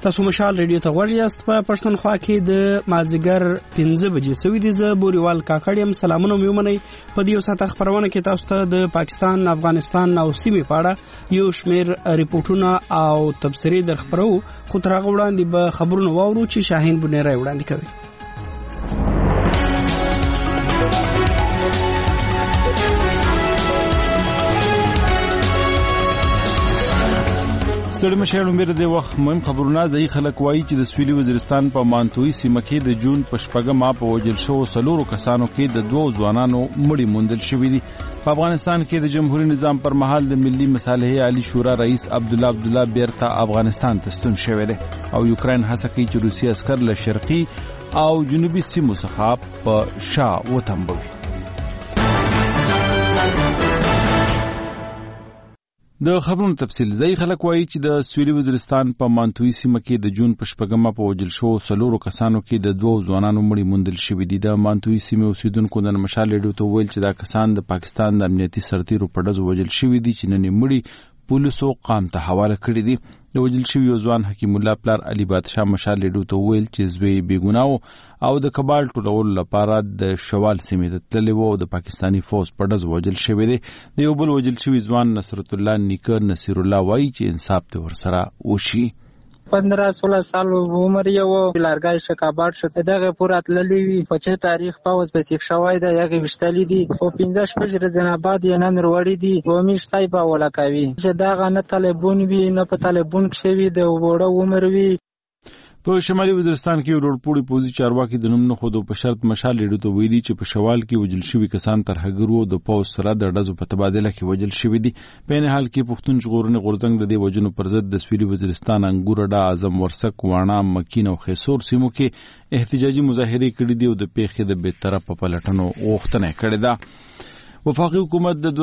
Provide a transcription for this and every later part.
تاسو مشال ریډیو ته غوږ یاست. په پښتونخوا کې د مازیګر 15 بجې سوي دي. زه بوريوال کاکړ یم. سلامونه مې ومنئ. په دې ساعت خبرونه کې تاسو ته د پاکستان، افغانستان او سیمې په اړه یو شمېر ریپورتونه او تبصرې درخبرو، خو تر هغه وړاندې به خبرونه واورو چې شاهین بنيري وړاندې کوي. ستړي مشر عمر د وخت مهم خبرونه. ځای خلک وایي چې د سویلي وزیرستان په مانتوي سیمه کې د جون په شپږمه په وژل شو 4 کسانو کې د 2 ځوانانو مړي موندل شوي دي. په افغانستان کې د جمهوریت نظام پر مهال د ملي مصالحې عالی شورا رئیس عبدالله بیرته افغانستان ته ستون شوی دی او یوکرين هڅه کوي چې روسي عسكر له شرقي او جنوبي سیمو څخه په شا وتمبوي. د خبرونو تفصیل. ځای خلک وایي چې د سویلي وزیرستان په مانتوي سیمه کې د جون په شپږمه په وژل شو 4 کسانو کې د 2 ځوانانو مړي موندل شوي دي. د مانتوي سیمې اوسیدونکو د مشال ریډیو ته ویل چې دا کسان د پاکستان د امنیتي سرتیرو په ډزو وژل شوي دي چې نن مړي پولیسو قام ته حواله کړی دي. د وژل شوي ځوان حکیم الله پلار علي بادشاه مشال ریډیو ته ویل چې زوی بیګناو او د کبال ټولولو لپاره د شوال سیمې ته تللی و او د پاکستانی فوج په ډز وژل شوی دی. د یو بل وژل شوي ځوان نصرت الله نیکه نصیر الله وایي چې انصاف ته ورسره وشي. 15-16 سال عمر یو لارګای شکابات شته دغه پورا تللی وی په چې تاریخ پاوز به سیک شوای د یغه وشتلی دي خو 15 شپږ زناباد یې نن وروړي دي ومیش تایبا ولا کوي چې دغه نه طالبون وی نه په طالبون کې وی د وړو عمر وی. په شمالي وزیرستان کې وروړپوړي پوزي چارواکي د نوم نه خودو په شرط مشال لیدو ته ویلي چې په شوال کې وجل شوی کسان تر هغرو د پوز سره د ډزو په تبادله کې وجل شوی دي. په نه حال کې پښتون ژغورنې غورځنګ د دې وجنو پر ضد د سویلي وزیرستان انګورډا اعظم ورسک واڼه مکین او خیسور سیمو کې احتجاجي مظاهره کړې دي او د پیښې د بیطرفه پلټنو غوښتنه کړې ده. وفاقي حکومت د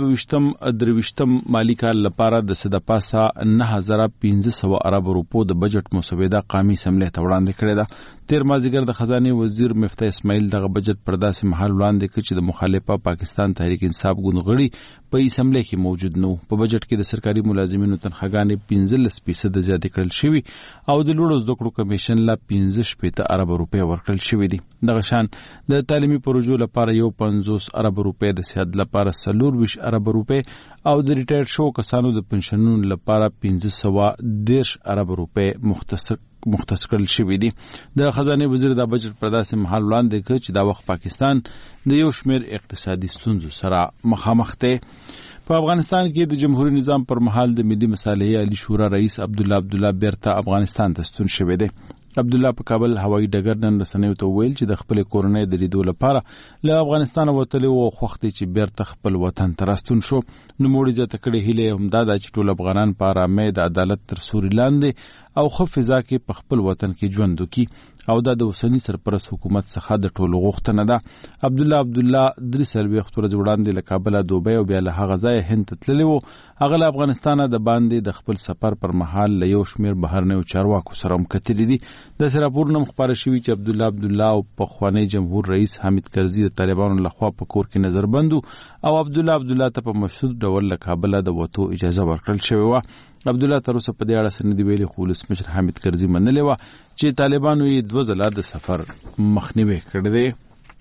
2023 مالی کال لپاره د سدپاسا 9500 ارب روپو د بجټ مسوده قومي اسمبلی ته وړاندې کړې ده. تیر مازیګر د خزانه وزیر مفتاح اسماعیل دغه بجټ پر داسې محل وړاندې کړ چې د مخالفه پاکستان تحریک انصاف ګوندغړي په اسمبلی کې موجود نو. په بجټ کې د سرکاري ملازمینو تنخواګانې 15% زیاتې کړل شوي او د لوړو زده کړو کمیشن لا 15 ارب روپے ورکړل شوي دي. دغه شان د تعلیمي پروژو لپاره یو 50 ارب روپے د صحت لپاره 24 ارب روپے او د ریټایر شو کسانو د پنشنونو لپاره 1510 ارب روپے مختص کړل شوی دي. د خزانه وزیر د بجټ پر داسې محل وړاندې کړ چې دا وخت پاکستان د یو شمېر اقتصادي ستونزو سره مخامخ دی. په افغانستان کې د جمهوریت نظام پر مهال د ملي مصالحې عالی شورا رئیس عبدالله بیرته افغانستان ته ستون شوی دی. عبدالله په کابل هوایي ډګر نن رسنیو ته ویل چې د خپل کورنۍ د لیدو لپاره له افغانستان وتلی و خوښ دی چې بیرته خپل وطن ته راستون شو. نوموړي زیاته کړې هیله هم دا ده چې ټول افغانان په ارامۍ د عدالت تر سوري لاندې او ښه فضا کې په خپل وطن کې ژوند وکړي او دا د اوسني سرپرست حکومت څخه د ټولو غوښتنه ده. عبدالله 3 ورځې وړاندې له کابل دوبۍ او بیا له هغه ځایه هند ته تللی و. هغه له افغانستانه د باندې د خپل سفر پر مهال له یو شمېر بهرنیو چارواکو سره هم کتلي دي. د راپورونه خبره شوې چې عبدالله او پخوانی جمهور رئیس حامد کرزي د طالبانو لخوا په کور کې نظربند او عبدالله ته په مشروط ډول له کابل د وټو اجازه ورکړل شوې و. عبدالله تر اوسه په دې اړه څه نه دی ویلي خو ولسمشر حامد کرزي منلې وه چې طالبانو یې 2 ځله د سفر مخنیوی کړی دی.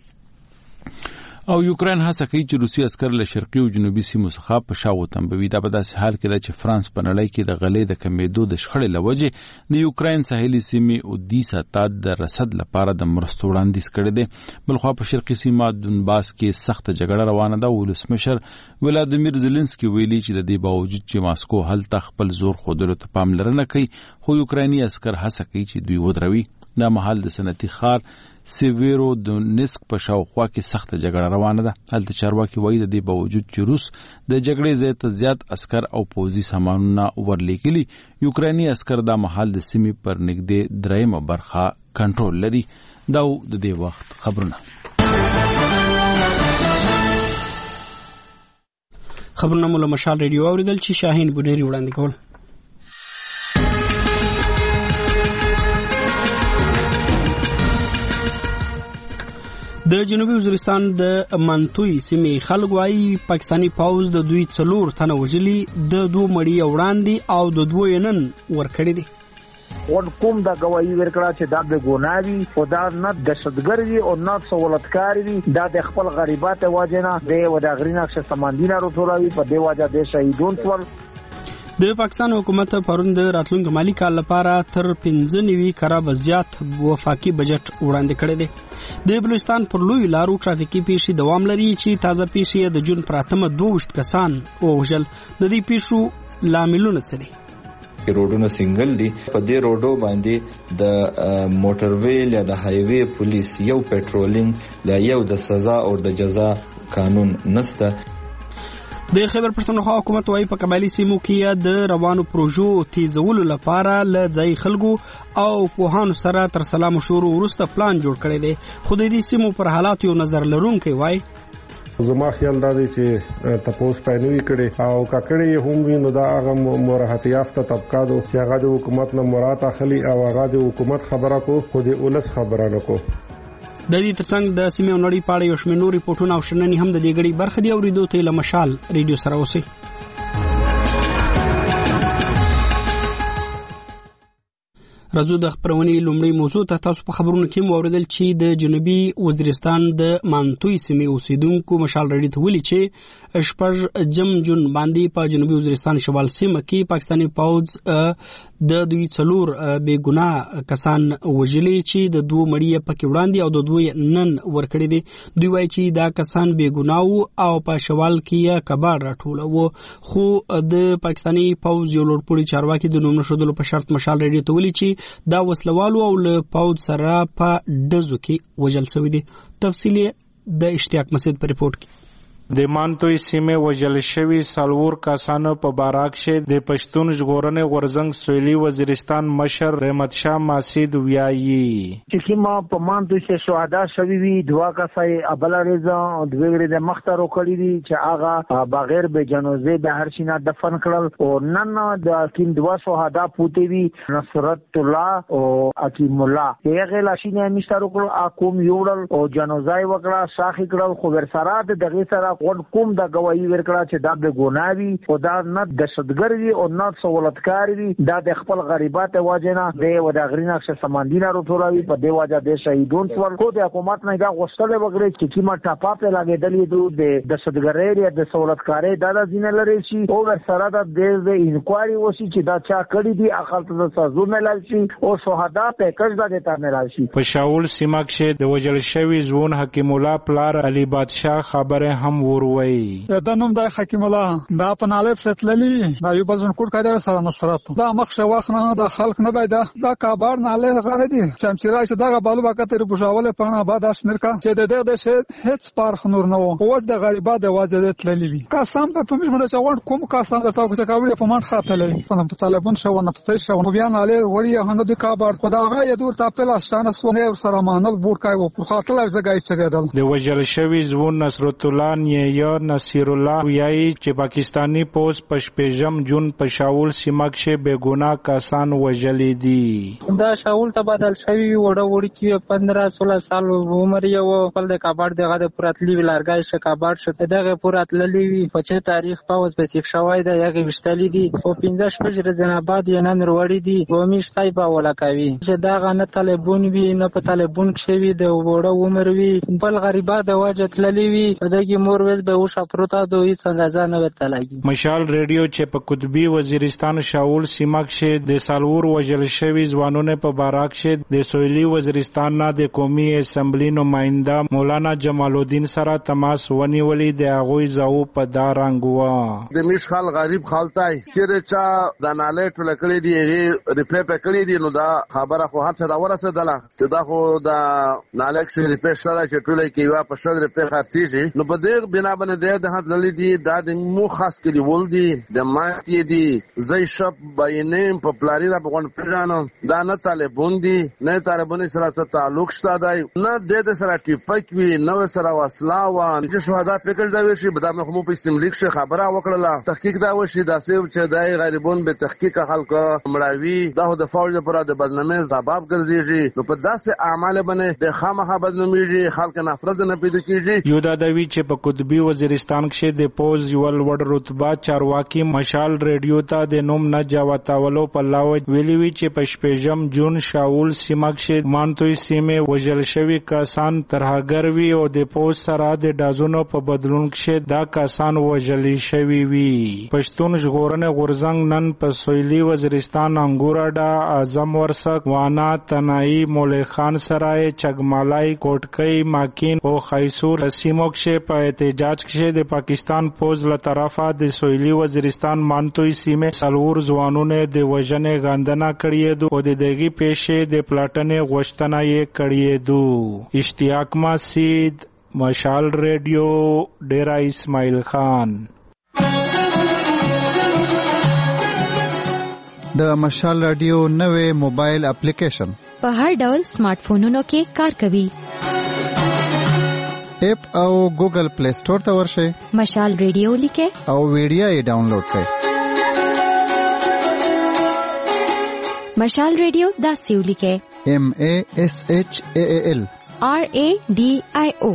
او یوکرين هڅه کوي چې روسي عسكر له شرقي او جنوبي سیمو څخه په شا وتمبوي. دا په داسې حال کې ده چې فرانس په نړۍ کې د غلې د کمیدو د شخړې له وجې د یوکرين ساحلي سیمې اودیسا ته د رسد لپاره د مرستو وړاندیز کړی دی. بلخوا په شرقي سیمه دونباس کې سخت جګړه روانه ده. ولسمشر ولادیمیر زيلنسکي ویلي چې د دې باوجود چې ماسکو هلته خپل زور ښودلو ته پاملرنه کوي خو یوکريني عسكر هڅه کوي چې دوی ودروي. دا مهال د صنعتي ښار سیویرو دونیسک په شاوخوا کې سخت جګړه روانه ده. هلته چارواکي وایي د دې باوجود چې روس د جګړې ځای ته زیات عسكر او پوځي سامانونه ورلیږلي یوکريني عسكر دا مهال د سیمې پر نږدې 3 برخه کنټرول لري. دا د دې وخت خبرونه مو له مشال ریډیو اوریدل چې شاهین بنيري وړاندې کول. د جنوبي وزیرستان د مانتوي سیمې خلک وايي پاکستانی پوځ د دوی 4 تنه وژلي د 2 مړي وړاندې او د 2 نن ورکړي دي. ون کوم دا گواہی ورکړه چې دا به ګناوي او دا نه دهشتګر وي او نه سہولتکار وي دا د خپل غریبات واجنه د وداغرینا چې سمندینه روټولوي په دی واجه د شهیدون ټول د پاکستان حکومت پرون د راتلونکي مالی کال لپاره تر 95 کرب زیات وفاقي بجټ وړاندې کړی دی. د بلوچستان پر لوی لارو ټرافیکي پیښې دوام لري چې تازه پیښې د جون پر 22 کسان ووژل. د دې پیښو لاملونه څه دي؟ روډونه سنگل دي. په دې روډو باندې د موټر ویل یا د هایوي پولیس یو پټرولینګ لا یو د سزا او د جزا قانون نسته. د خیبر پښتونخوا حکومت وايي په قبایلی سیمو کې د روانو پروژو تیزولو لپاره ل ځای خلکو او پوهانو سره تر سلا مشورو وروسته پلان جوړ کړی دی. خو د دې سیمو پر حالات یو نظر لرونکی وایي زما خیال دا دی چې تپوس پاینوي کړي او کاکړي هم وینو دا هغه مرحت یافته طبقاتو چې هغه د حکومت نه مراد اخلي او هغه د حکومت خبره کو خو د اولس خبره نه کو. د دې ترڅنګ د سیمې او نړۍ په اړه یو شمېر نورې ریپورټونه او شننې هم د دې غړي برخه دي. اورېدو ته له مشال ریډیو سره اوسئ. راځو د خبرونې لومړی موضوع ته. تاسو په خبرونو کې موریدل چې د جنوبي وزیرستان د مانتوي سیمې اوسیدونکو مشال ریډیو ته ویلي چې شپږ جون باندې په جنوبي وزیرستان شمال سیمه کې پاکستاني پوځ د دوی څلور بې ګناه کسان وژلي چې د دوه مړي پکې وړاندې او د دوی نن ورکړي دي. دوی وایي چې دا کسان بې ګناه او په شوال کې کباړ راټولو. خو د پاکستاني پوځ یو لوړپوړي چارواکي د نوم نښودلو په شرط مشال ریډیو ته ویلي چې دا وسلوالو او له پوځ سره په ډزو کې وژل شوي دي. تفصیل د اشتیاق مسجد په ریپورت کې. د مانتوي سیمې وژل شوي څلور کسانو په باراک کې د پښتون ژغورنې غورځنګ سویلي وزیرستان مشر رحمت شاه ماسید ویایي چې کیما په مانتوي کې شهدا شوي وي دوا کسای ابل رضا او د ویګری د مختارو کړی دي چې هغه بغیر به جنازه به هر شینه دفن کړل او نن د کیم دوا شهدا پوتې وی نصرت الله او حکیم الله هغه لاشینه مشترو کړل اقوم یوړل او جنازه وکړه شاخي کړل خو ورسره دغه سره ون کوم دا گواہی ورکړه چې دا به ګناوي او دا نه دهشتګر وي او نه سہولتکار وي دا د خپل غریبات واجنه د وداغرینا چې سمندینه روټولوي په دی واجه د شهیدون ټول کو د حکومت نه دا غوښتل وګړي چې کیما ټاپا په لګیدلې د دهشتګرۍ یا د سہولتکارۍ دا ځینې لري شي او ورسره د انکوایري وشي چې دا چا کړی دي اخر ته سازو ملل شي او شهدا پیکج دا دیتا ملل شي. په شاول سیمه کې د وژل شوي ځوان حکیم الله پلار علي بادشاه خبره هم وروي. دا نوم د حکیم الله دا په نالب ستللی دا یو بزن کوټ کړه سره نصرت دا مخشه واخنه د خلک نه دا کابار ناله غره دي چې چیرای چې دا بالو وخت ری بوجاوله په بعد اسمر کا چې د هیڅ پارخ نور نه وو د غریبه د واجب تللی وي قسم ته په مشمنه چاوند کوم قسم ته تاسو چې کاوی په من خاطلې په طالبان شو نه پته شو بیا ناله وړي هغه د کابار خدای یې دور ته په لاسانه سونه سره مانل بور کای په خاطر زګای چګدل د وجل شوی زون نصرت الله یا نصیر الله ویایي چې پاکستانی پوز پشپېژم جون په شاول سیمه کې بې ګناه کسان وژلي دي. دا شاول ته بدل شوی وړ کې 15-16 سال عمر یو خپل د کاباړ دغه د پراتلی ولارګای ش کاباړ شته دغه پراتللی وی په چې تاریخ پاوز به تیک شوای دا یغه وشتلی دي خو 15 شپږ ورځې بعد یې نن وروړي دي ومیش تایبا ولا کوي چې دغه نه طالبون وی نه په طالبون کې وی د وړ عمر وی بل غریبه د واجت للی وی دغه مور وز به وشا پروتا دوی څنګه نه وته لګي. مشال ریډیو چې په قطبی وزیرستان شاول سیمه کې د سالور وژل شوي ځوانونو په باراک کې د سویلي وزیرستان نه د قومي اسمبلی نماینده مولانا جمال الدین سره تماس ونیولې د هغوی زاو په دارنګوا د مشخال غریب خالتای چې چا د ناله ټول کړي دی ریپې په کړي دی نو دا خبره خو هم څه دا ورسېدله چې دا خو د ناله کې ریپې شته چې ټول کې یو په شل ریپې خرڅيږي نو په دې بنا باندې د هغه للی دي دا د مو خاص کلی ول دي د ماتي دي زي شپ باینې په پلاری دا په پیژانو دا نه طالبون دي نه طالبون سره تعلق شته دی نه د سره ټیپک وی نو سره وسلا و چې شهدا فکر دا وشي بدا مخمو په استملیک شه خبره وکړه تحقیق دا وشي دا سیب چې دای غریبون به تحقیق خلک مړاوي دا د فوج لپاره د بدنامي سبب ګرځي نو په داسې اعمال باندې د خامخا بدنامي خلک نفرت نه پیدا کیږي. یو دا دوی چې په قطبی وزیرستان کې د پوز یو لوړ رتبه چارواکي مشال ریډیو ته د نوم نه جواتاولو په لاوج ویلي وی چې په 8 جون شاول سیمه کې مانتوي سیمه وجل شوی کسان ترهګر وی او د پوز سره د دازونو په بدلون کې دا کسان وجل شوی وی. پښتون ژغورنې غورزنګ نن په سویلي وزیرستان انګوراډا اعظم ورسک وانا تنائی مولی خان سرای چګمالای کوټکۍ ماکین او خیسور سیمو کې په احتجاج کې د پاکستان پوز له طرفه د سویلي وزیرستان مانتوي سیمه سلور ځوانونه د وژنې غندنه کړې دو او د دغه پیښې د پلاټنې غوښتنه یې کړې دو. اشتیاق مسید، مشال ریډیو، ډیرا اسماعیل خان. د مشال رادیو نوې موبایل اپلیکیشن په هر ډول سمارټ فونونو کې کار کوي. اپ او ګوګل پلی سٹور ته ورشئ، مشال ریډیو لیکئ او ویډیو یې ډاونلوډ کړئ. مشال ریډیو داسې ولیکئ MASHAAL RADIO.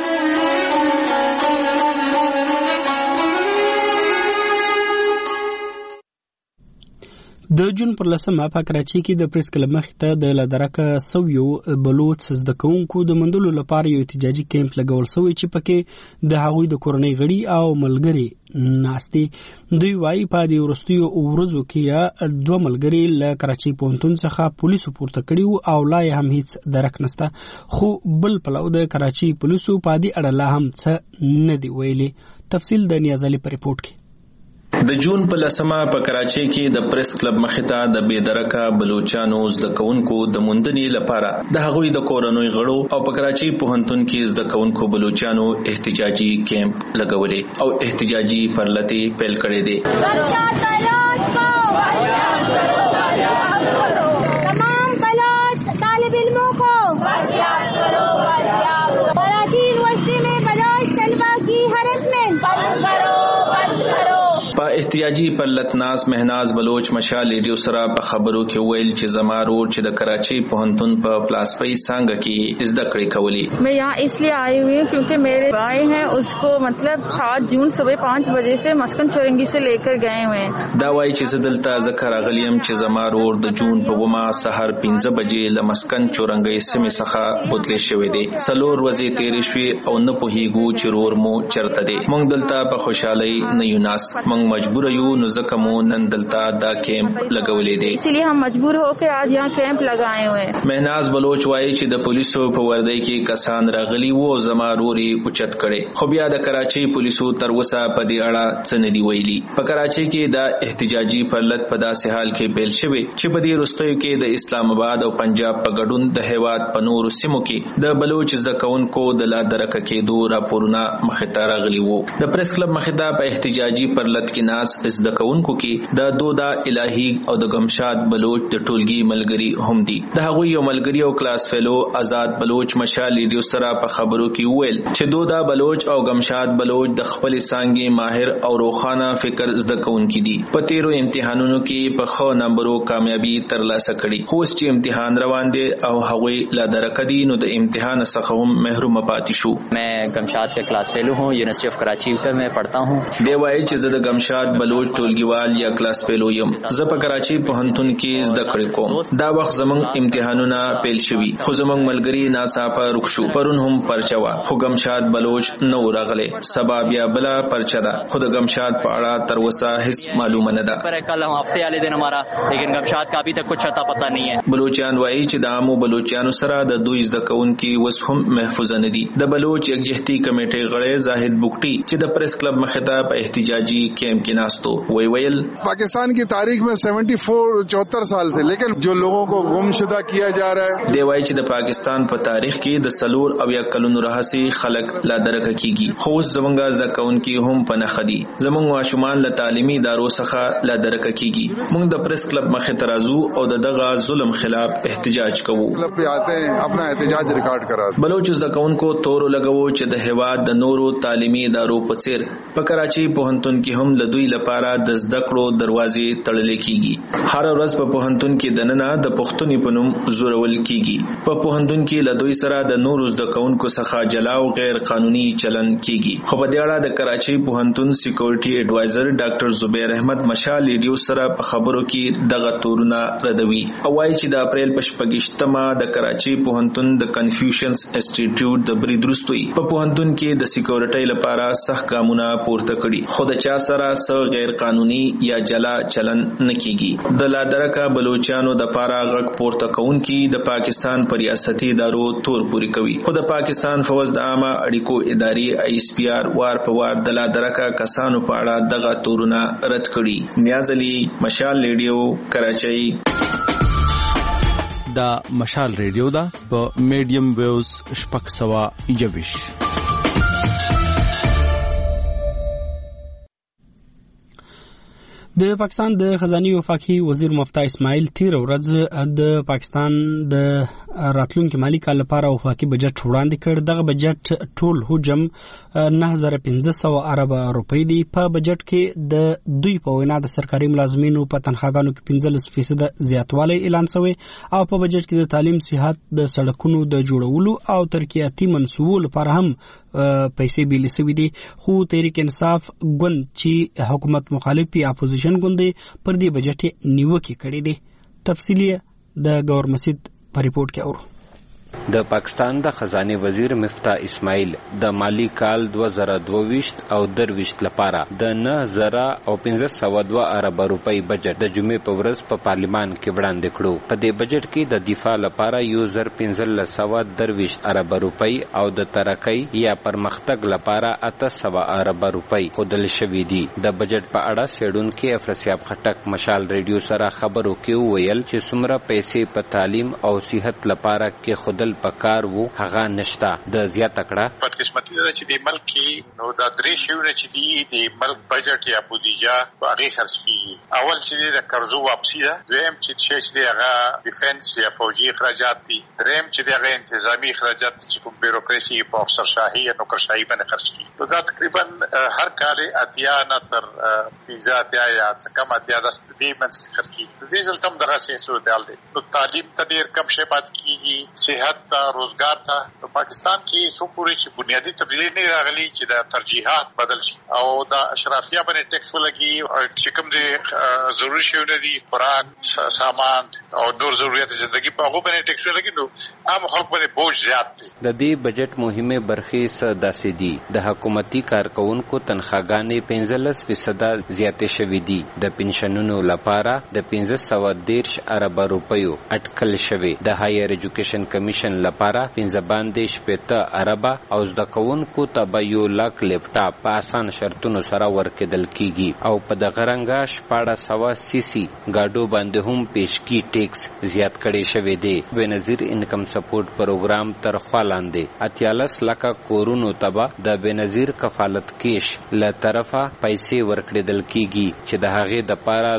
د جون پر 10 په کراچۍ کې د پریس کلب مخې ته د لادرکه سویو بلوچ زده کوونکو د مندلو لپاره یو احتجاجي کیمپ لګول شوی چې پکې د هغوی د کورنۍ غړي او ملګري ناستي. دوی وايي په دې ورستیو ورځو کې دوه ملګري له کراچۍ پونتون څخه پولیسو پورته کړي او لا هم هیڅ درک نشته، خو بل پلو د کراچۍ پولیسو په دې اړه لا هم څه نه دی ویلي. تفصیل د نیاز علي په ریپورت کې. د جون په 10 په کراچۍ کې د پریس کلب مخې ته د بېدرکه بلوچانو زده کوونکو د موندنې لپاره د هغوی د کورنۍ غړو او په کراچۍ پوهنتون کې زده کوونکو بلوچانو احتجاجي کیمپ لګولې او احتجاجي پرلتې پیل کړې دي. تمام بلوچ طالب علموں کو کراچی یونیورسٹی میں بلوچ طلبہ کی ہراسمنٹ بند کرو. په احتجاجي پرلتناس مهناز بلوچ مشال ریډیو سره په خبرو کې ویل چې زما رور چې د کراچۍ پوهنتون په پلاسپی څنګه کې زده کړې کولې. मैं यहाँ इसलिए आई हुई हूँ क्योंकि मेरे भाई हैं उसको मतलब 7 जून सुबह 5 बजे से مسکن چورنگی से लेकर गए हुए हैं. دا وایي چې زدلته ذکر غلیم چې زما رور د جون په 9 سحر 15 بجې له مسکن چورنگی سیمې څخه بوتلې شوې دي. څلور ورځې تیرې شوې او نه پوهیږو چې رور مو چرته دی. موږ دلته په خوشحالۍ نه یو ناس، موږ مجبور یو نو ځکه مو نن دلته دا کیمپ لګولې دی. اسی لیے हम मजबूर हो के आज यहाँ کیمپ لگائے हुए ہیں. مهناز بلوچ وایي چې د پولیسو په وردی کې کسان راغلي وو زما روري اوچت کړي، خو بیا د کراچۍ پولیسو تر اوسه په دې اړه څه نه دی ویلي. په کراچۍ کې دا احتجاجي پرلت په داسې حال کې پیل شوی چې په دې وروستیو کې د اسلام آباد او پنجاب په ګډون د هیواد په نورو سیمو کې د بلوچ زده کوونکو د لا درکه کېدو راپورونه مخې ته راغلي وو. د پریس کلب مخې ته په احتجاجي پرلت کې ناس زده کوونکو کې د دودا الهی او د گمشاد بلوچ د ټولګي ملګری هم دي. د هغوی یو ملګری او کلاس فیلو آزاد بلوچ مشال ریډیو سره په خبرو کې ویل چې دودا بلوچ او گمشاد بلوچ د خپل څانګې ماهر او روخانه فکر زده کوونکي دي. په تیرو امتحانونو کې په خو نمبرو کامیابی ترلاسه کړي، خو چې امتحان روان دي او هغوی لا درکه دي نو د امتحان څخه هم محروم پاتې شو. मैं गमशाद का क्लास फेलो हूँ, यूनिवर्सिटी ऑफ कराची में पढ़ता हूँ. دی وایي چې زه د گمشاد بلوچ ټولګیوال یا کلاس فیلو یم. زه په کراچۍ پوهنتون کې زده کړې کوم. دا وخت زمونږ امتحانونه پیل شوي خو زمونږ ملګري ناڅاپه رک شو. پرون هم پرچه وه خو گمشاد بلوچ نه و راغلی. سبا بیا بله پرچه ده خو د گمشاد په اړه تر اوسه هیڅ معلومه نه ده. کل هفته والے دن ہمارا لیکن گمشاد کا ابھی تک کچھ اتا پتا نہیں ہے. بلوچیان وایي چې د عامو بلوچیانو سره د دوی زده کوونکي اوس هم محفوظ نه دي. د بلوچ یکجهتي کمیټې غړی زاهد بوکټي چې د پریس کلب مخې ته په احتجاجي کیمپ کې ناستو ویل पाकिस्तान की तारीख में 74 साल से लेकिन जो लोगों को गुमशुदा किया जा रहा है. دی وایي چې د پاکستان په تاریخ کې د سلور او یا کلونو راهسي خلک لا درکه کیږي، خو زمونږ زده کوونکي هم په نښه دي. زمونږ ماشومان له تعلیمي ادارو څخه لا درکه کیږي. موږ د پریس کلب مخې ته راځو او د دغه ظلم خلاف احتجاج کوو. کلب په آتے ہیں اپنا احتجاج ریکارډ کرا. بلوچ زده کوونکو تور لګوو چې د هیواد د نورو تعلیمي ادارو په څیر په کراچۍ پوهنتون کې هم له دوی لپاره د زده کړو دروازې تړل کیږي. هر ورځ په پوهنتون کې دننه د پښتوني په نوم زورول کیږي. په پوهنتون کې له دوی سره د نورو زده کوونکو څخه جلا او غیر قانوني چلن کیږي. خو په دې اړه د کراچۍ پوهنتون سکیورټي ایډوایزر ډاکټر زبیر احمد مشال ریډیو سره په خبرو کې دغه تورونه ردوي او وايي چې د اپریل په 28مه د کراچۍ پوهنتون د کنفیوشنز انسټیټیوټ د برید وروسته په پوهنتون کې د سکیورټي لپاره سخت ګامونه پورته کړي خو د چا سره څه غیر قانوني یا جلا چلن نه کیږي. د لادرکه بلوچستانو د پاره غږ پورته کوونکي د پاکستان پر ریاستي ادارو تور پوری کوي. خو د پاکستان فوج د عامه اړیکو ادارې ISPR وار په وار د لادرکه کسانو په اړه دغه تورونه رد کړي. نیاز علي، مشال ریډیو، کراچۍ. دا مشال ریډیو دا په میډیم ویوز 621. د پاکستان د خزانه وفاقي وزیر مفتاح اسماعیل تیر ورځ د پاکستان د راتلونکي مالی کال لپاره وفاقي بجټ وړاندې کړ. دغه بجټ ټول حجم 9500 ارب روپۍ دی. په بجټ کې د دوی په وینا د سرکاري ملازمینو په تنخواګانو کې 15% زیاتوالی اعلان شوی او په بجټ کې د تعلیم، صحت، د سړکونو د جوړولو او ترقیاتي منصوبو لپاره هم پیسې بیل شوی دي. خو تحریک انصاف ګوند چې حکومت مخالف اپوزیشن ګوندې پر دې بجټ نیوکه کړې دي. تفصیلی د گور مسجد په ریپورت کې اورو. د پاکستان د خزانه وزیر مفتاح اسماعیل د مالی کال 2022 او 23 لپاره د 9502 ارب روپۍ بجټ د جمعې په ورځ په پارلیمان کې وړاندې کړو. په دې بجټ کې د دفاع لپاره 1523 ارب روپۍ او د ترقۍ یا پرمختګ لپاره 800 ارب روپۍ خودل شوې دي. د بجټ په اړه سیډونکو افرسیاب خټک مشال ریډیو سره خبرو کې ویل چې څومره پیسې په تعلیم او صحت لپاره کې خودل پکار وو هغه نشتا. د زیاته کړه بدقسمتي ده چې د ملک کې نو د درې شیونه چې دي د ملک بجټ یا بودیجه باغې خرج کیږي. اول چې د قرضو واپسی ده، دویم چې هغه ډیفنس یا فوجي اخراجات دي، دریم چې هغه انتظامی اخراجات چې کوم بیروکراسي په افسرشاهي یا نوکرشاهي باندې خرج کیږي. نو دا تقریبا هر کال اتیا نه تر 15 یا څه کم اتیا د دې منځ کې خرج کیږي. د دې ځل تم دغه څه صورتحال دی. نو تعلیم ته ډیر کم شی پات کیږي، صحت ته، روزګار ته. په پاکستان کې څو پورې چې بنیادی تبدیلی نه راغلي چې د ترجیحات بدل شي او د اشرافیه باندې ټیکس ولګي او چې کوم دي ضروري شیونه دي، خوراک، سامان او نور ضرورت ژوندۍ په هغه باندې ټیکس ولګي، نو عام خلک باندې بوج زیات دی. د دې بجټ مهمه برخې څه داسې دي. د حکومتي کارکونکو تنخواګانې 15% زیاتې شوې دي. د پنشنونو لپاره د 1513 ارب روپیو اټکل شوی. د هایر ایجوکیشن کمیشن لپاره 15 ارب او زده کوونکو ته به 1 لک لیپټاپ په آسان شرطونو سره ورکړل کیږي او په دغه رنګه 1400 سیسی گاډو باندې هم پیشکی ټیکس زیات کړي شوی دی. بنظیر انکم سپورټ پروګرام تر خوا لاندې 48 لک کورونو ته د بنظیر کفالت کیش له طرفه پیسې ورکړل کیږي چې د هغې د پاره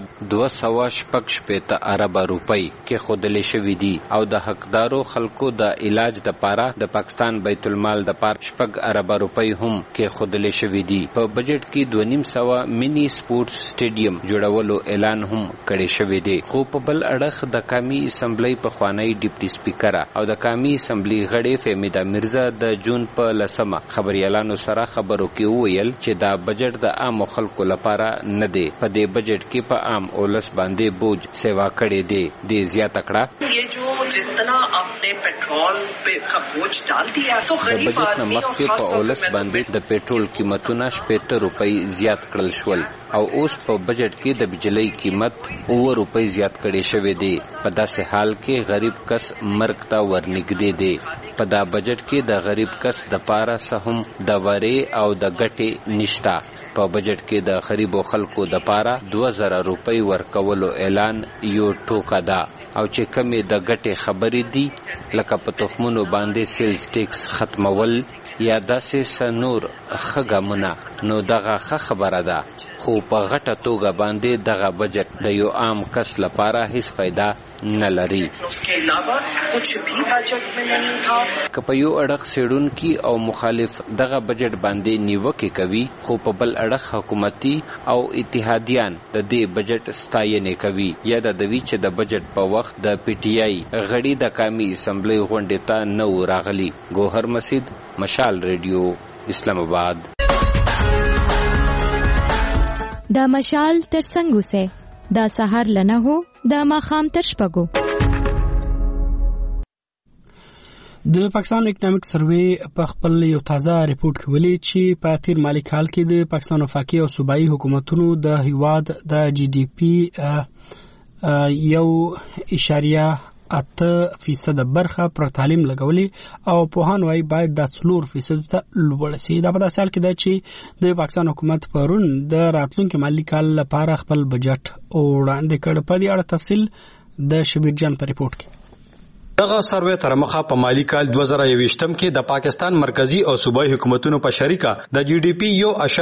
216 ارب روپۍ کې خودلې شوې دي او د حقدارو خلکو د علاج د پاره د پاکستان بیت المال د پاره 6 ارب روپۍ هم کې خودلې شوې دي. په بجټ کې 2.5 مینی سپورټس سټیډیم جوړولو اعلان هم کړی شوی دی. خو په بل اړخ د قومي اسمبلی په خوانی ډیپټي سپیکر او د قومي اسمبلی غړي فهمیده مرزا د جون په 10 خبريالانو سره خبرو کې ویل چې دا بجټ د عام خلکو لپاره نه دی. په دې بجټ کې په عام اولس باندې بوج سیوا کړی دی. د زیاته کړه یہ جو جتنا اپنے پیٹرول پہ کا بوجھ ڈال دیا تو غریب آدمی او خاص اولس باندې د پیټرول قیمتونه 70 روپۍ زیات کړل شول او اوس په بجټ کې د بجلی قیمت 9 روپۍ زیات کړي شوی دی. په داسې حال کې غریب کس مرګ ته ورنږدې دی. په دا بجټ کې د غریب کس د پاره سهم د وری او د ګټې نشتا. په بجټ کې د غریبو خلکو د پاره 2000 روپۍ ورکولو اعلان یو ټوکا ده او چې کمې د ګټې خبرې دي لکه په تخمونو باندې سیلز ټیکس ختمول یا داسې سنور خګامونه نو دغه ښه خبره ده، خو په غټه توګه باندې دغه بجټ د یو عام کس لپاره هیڅ فایده نه لري. که په یو اړخ څېړونکي او مخالف دغه بجټ باندې نیوکې کوي، خو په بل اړخ حکومتي او اتحادیان د دې بجټ ستاینې کوي. یاده دوي چې د بجټ په وخت د پی ټی آی غړي د قومي اسمبلی غونډې ته نه و راغلي. ګوهر مسید، مشال ریډیو، اسلام آباد. دا مشال تر څنګه سه دا سحر لنه هو دا ماخام تر شپګو. د پاکستان اکونومیک سروې په خپل یو تازه ریپورت کې ویلي چې په تیر مالی کال کې د پاکستان وفاقي او صوبایي حکومتونو د هیواد د جی ډي پی 1.8% برخه پر تعلیم لګولې او په هانوي باید د 4% ته لوړ شي. دا په داسې حال کې ده چې د پاکستان حکومت پرون د راتلونکي مالی کال لپاره خپل بجټ وړاندې کړ. په دې اړه تفصیل د شبیر جان په ریپورت کې. دغه سروې تر مخه په مالی کال 2020 کې د پاکستان مرکزی او صوبایي حکومتونو په شریکه د جی ډي پی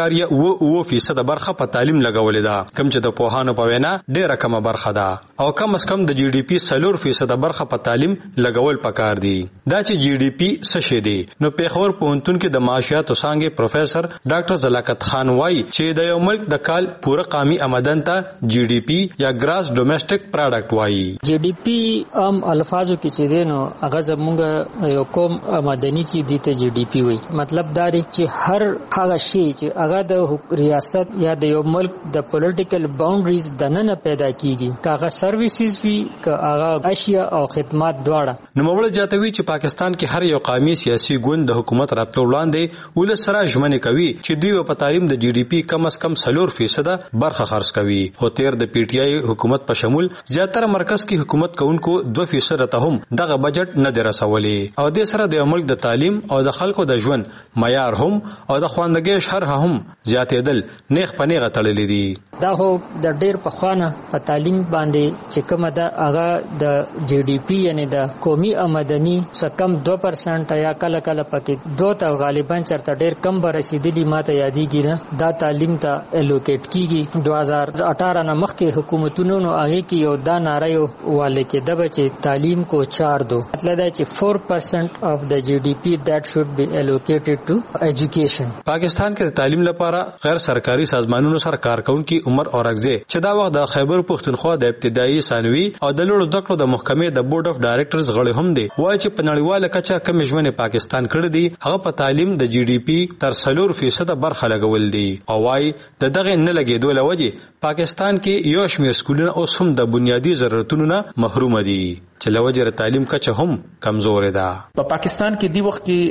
1.8% برخه په تعلیم لګولې ده، کوم چې د پوهانو په وینا ډېره کمه برخه ده او کم از کم د جی ډي پی 4% برخه په تعلیم لګول پکار دي. دا چې جی ډي پی څه شی دی، نو پیښور پوهنتون کې د معاشیاتو څانګې پروفیسور ډاکټر زلاکت خان وایي چې د یو ملک د کال پوره قومي آمدن ته جی ډي پی یا ګراس ډومېسټک پروډکټ وایي. جی ډي پی عام الفاظو کې دینو هغه زمونږ یو قوم آمدنی چې دی ته جی ډي پی وي. مطلب دا دی چې هر هغه شی چې هغه د ریاست یا د یو ملک د پولیټیکل باونډریز د نه پیدا کیږي، هغه سرویسز وي، هغه اشیا او خدمات دواړه. نو موږ جاتوي چې پاکستان کې هر یو قومي سیاسي ګوند د حکومت راتلو وړاندې ول سره ژمنه کوي چې دوی په تعلیم د جی ډي پی کم از کم 4% برخه خرڅ کوي. خو تیر د پی ټی آی حکومت په شمول زیاتره مرکز کې حکومت کوونکو 2% ته هم دغه بجټ نه درسولي او د سره د ملک د تعلیم او د خلکو د ژوند معیار هم او د خواندګۍ شرح هم زیاتېدل نیغ په نیغه تړلې دي. دا هو د ډېر په خوانه په تعلیم باندې چې کومه ده هغه د جی ډي پی یعنی د قومي آمدنی څخه کم 2% یا کله کله پکې 2 ته غالبا چرته ډېر کم برسېدلی. ماته یادېږي نه دا تعلیم ته الوکیټ کیږي. 2018 نه مخکې حکومتونو نو هغه کې یو دا ناره والے کې د بچي تعلیم کو 4 دو، مطلب دا چې 4% of the GDP that should be allocated to education. پاکستان کې د تعلیم لپاره غیر سرکاري سازمانونو سره کارکونکي عمر اورغزی چې دا وخت د خیبر پختونخوا د ابتدایي ثانوي او د لوړو زده کړو د محکمې د بورډ اف ډایریکټرز غړي هم دي. وایي چې په نړیواله کچه کم ژوند پاکستان کړی دی هغه په تعلیم د جی ډي پی تر 4% برخه لګول دي او وایي دغه نه لګیدو لوجه پاکستان کې یو شمېر سکولونه اوس هم د بنیادی ضرورتونو نه محروم دي چې لوجه تعلیم کچه هم کمزور ده. په پاکستان کې دی وخت کې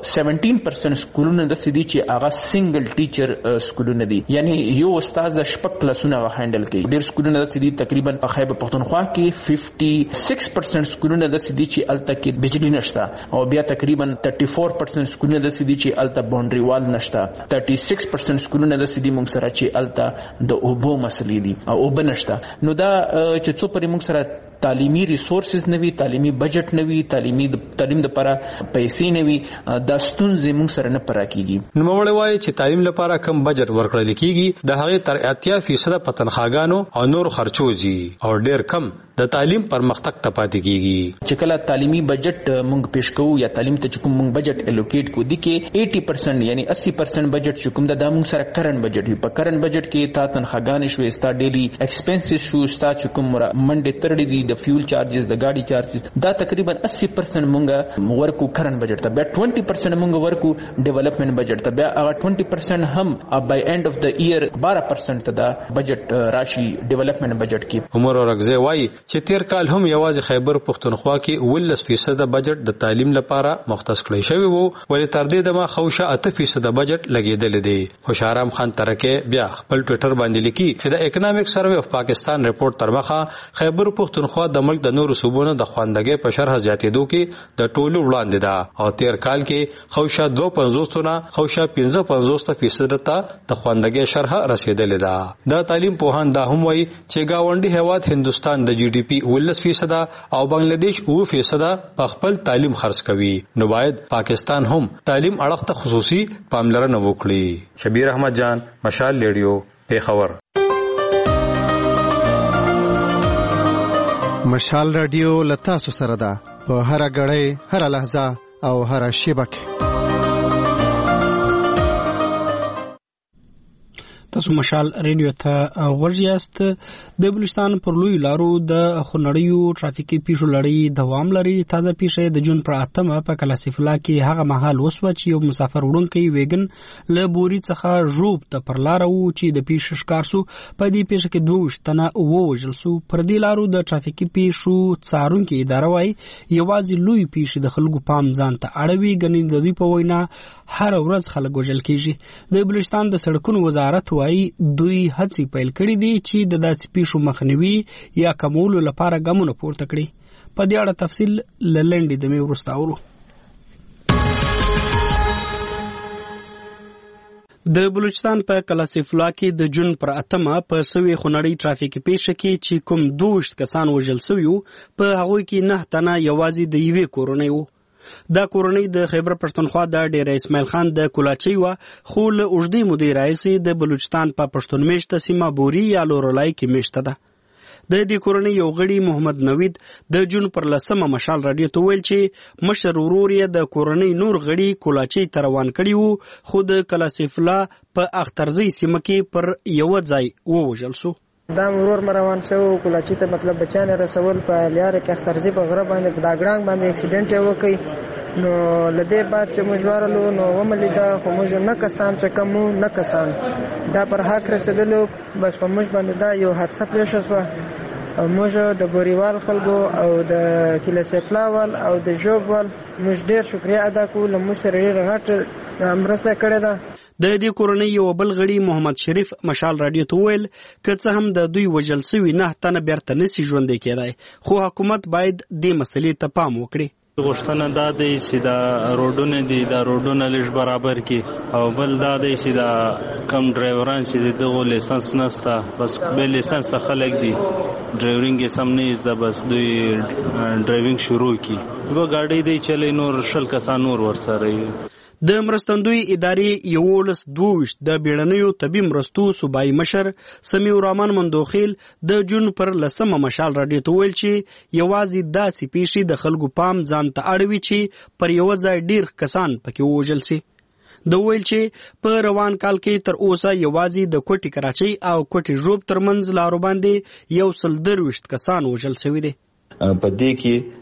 17% سکولونه د سدي چې هغه سنگل ټیچر سکولونه دي، یعنی یو استاد د شپږ کلاسونه هندل کوي. ډېر سکولونه د سدي تقریبا په خیبر پختونخوا کې 56% سکولونه د سدي چې الته کې بجلی نشته او بیا تقریبا 34% سکولونه د سدي چې الته باونډري وال نشته. 36% سکولونه د سدي موږ سره چې الته د اوبو مسلې دي او اوبه نشته. نو دا چې څو پرې موږ سره تعلیمی ریسورسز نوي، تعلیمی بجټ نوي، تعلیم د لپاره پیسې نوي، دا ستونزې موږ سره نه پوره کیږي. نو موږ وایي چې تعلیم لپاره کم بجټ ورکړل کیږي د هغه تر 80% په تنخواګانو او نور خرچو زی او ډېر کم د تعلیم پرمختګ ته پاتې کیږي. چې کله تعلیمی بجټ موږ پیش کوو یا تعلیم ته کوم موږ بجټ الوکیټ کو دي کې 80% یعنی 80% بجټ چې کوم د موږ سره کرنٹ بجټ وي. په کرنٹ بجټ کې تا تنخواګانې شوې، ستا ډیلی ایکسپنسز شو، ستا چې کوم منډه ترډې دي د فیول چارجز، د گاډي چارجز، دا تقریبا 80% موږ ورکو کرنٹ بجټ ته. بیا 20% موږ ورکو ډیولپمنٹ بجټ ته. بیا هغه 20% هم بای اینڈ اف د ایئر 12% ته دا بجټ راشي ډیولپمنٹ بجټ کې. عمر اورغزی وایي چې تیر کال هم یوازې خیبر پختونخوا کې 18% بجټ د تعلیم لپاره مختص کړی شوی وو، ولې تر دې دمه خوشه 8% بجټ لګیدل دي. خوشحرام خان ترکه بیا خپل ټوئیټر باندې لیکي چې د اکونومیک سروې اف پاکستان ریپورت تر مخه خیبر پختونخوا پښتونخوا د ملک د نورو صوبونو د خواندګۍ په شرح زیاتېدو کې د ټولو وړاندې ده او تیر کال کې خوشا 2.50 نه خوشا 15% ته د خواندګۍ شرح رسیدلې ده. د تعلیم پوهان دا هم وایي چې گاونډي هیواد هندستان د GDP 19% او بنگلاديش 9% په خپل تعلیم خرڅ کوي، نو باید پاکستان هم تعلیم اړخ ته خصوصي پاملرنه وکړي. شبیر احمد جان، مشال ریډیو، پیښور. مشال ریډیو لتا سره ده په هر غړې، هر لحظه او هر شیبه کې. تاسو مشال ریډیو ته ورجیاست. د بلوچستان پر لوی لارو د خنړیو ټرافیکي پیښو لړۍ دوام لري. تازه پیښه د جون پر 8 په کلاسیف الله کې هغه مهال وسوه چې یو مسافر وړونکی ویګن له بوري څخه ژوب ته پر لار وو چې د پیښې ښکار سو. په دې پیښه کې 22 تنه ووژل سو. پر دې لارو د ټرافیکي پیښو څارونکو اداره وايي یوازې لوی پیښې د خلکو پام ځان ته اړوي. ګنې د دوی په وینا هر ورځ خلک وژل کیږي. د بلوچستان د سړکونو وزارت دوی هڅې پیل کړې دي چې د داسې پیښو مخنیوي یا کمولو لپاره ګامونه پورته کړي. په دې اړه تفصیل لنډې دمې وروسته اورو. د بلوچستان په کلاسیف الله کې د جون پر 8 په سوي خنړی ټرافیکي پیښه کې چې کوم 2 کسان وژل شوي په هغوی کې 9 تنه یوازې د یوې کورنۍ وو. دا کورنۍ د خیبر پښتونخوا د ډیر اسماعیل خان د کولاچي و، خو له اوږدې مودې راهیسې د بلوچستان په پښتون میشته سیمه بوري یا لورلای کې میشته ده. د دې کورنۍ یو غړي محمد نوید د جون پر 10 مشال رادیو ته ویل چې مشر ورور یې د کورنۍ نور غړي کولاچي ته روان کړي وو، خو د کلاسیف الله په اخترزی سیمه کې پر یو ځای ووژل شو. دا مرور روان شو کولاچی ته، مطلب بچانه رسول په لیاره کې اخترزی په غره باندې دا ګړنګ باندې اکسیډنټ وکړي. نو لدې بعد چې مجوارلو نو وملیدا خو موږ نه کسان چې کوم نه کسان دا پر حق رسیدلو، بس په موږ باندې دا یو حادثه پیښ شو. موږ د بوریوال خلکو او د کلاسیفلاوال او د جوبوال موږ ډیر شکریا ادا کوو. له موږ سره ډیر غټ مرسته کړې ده. د دې کورنۍ یو بل غړي محمد شریف مشال رادیو ته ویل که څه هم د دوی وژل شوي 9 تنه بیرته نشي ژوندی کېدای، خو حکومت باید دې مسلې ته پام وکړي. غوښتنه دا دی چې دا روډونه دي، دا روډونه لږ برابر کړي، او بل دا دی چې دا کم ډرایوران چې دغه لیسنس نشته، بس به لیسنس خلک دي ډرایورینګ یې سم نه زده، بس دوی ډرایوینګ شروع کړي. یو ګاډي دی چې نور شل کسان نور ورسره. د مرستندوی ادارې 22 د بیړنیو طبي مرستو صوبایي مشر سمیع الرحمن مندوخیل د جون پر 10 مشال رادیو ته ویل چې یوازې داسې پیښې د خلکو پام ځان ته اړوي چې پر یو ځای ډیر کسان پکې ووژل شي. د ویل چې په روان کال کې تر اوسه یوازې د کوټي کراچۍ او کوټي ژوب ترمنځ لارو باندې 123 کسان وژل شوي دي. په دې کې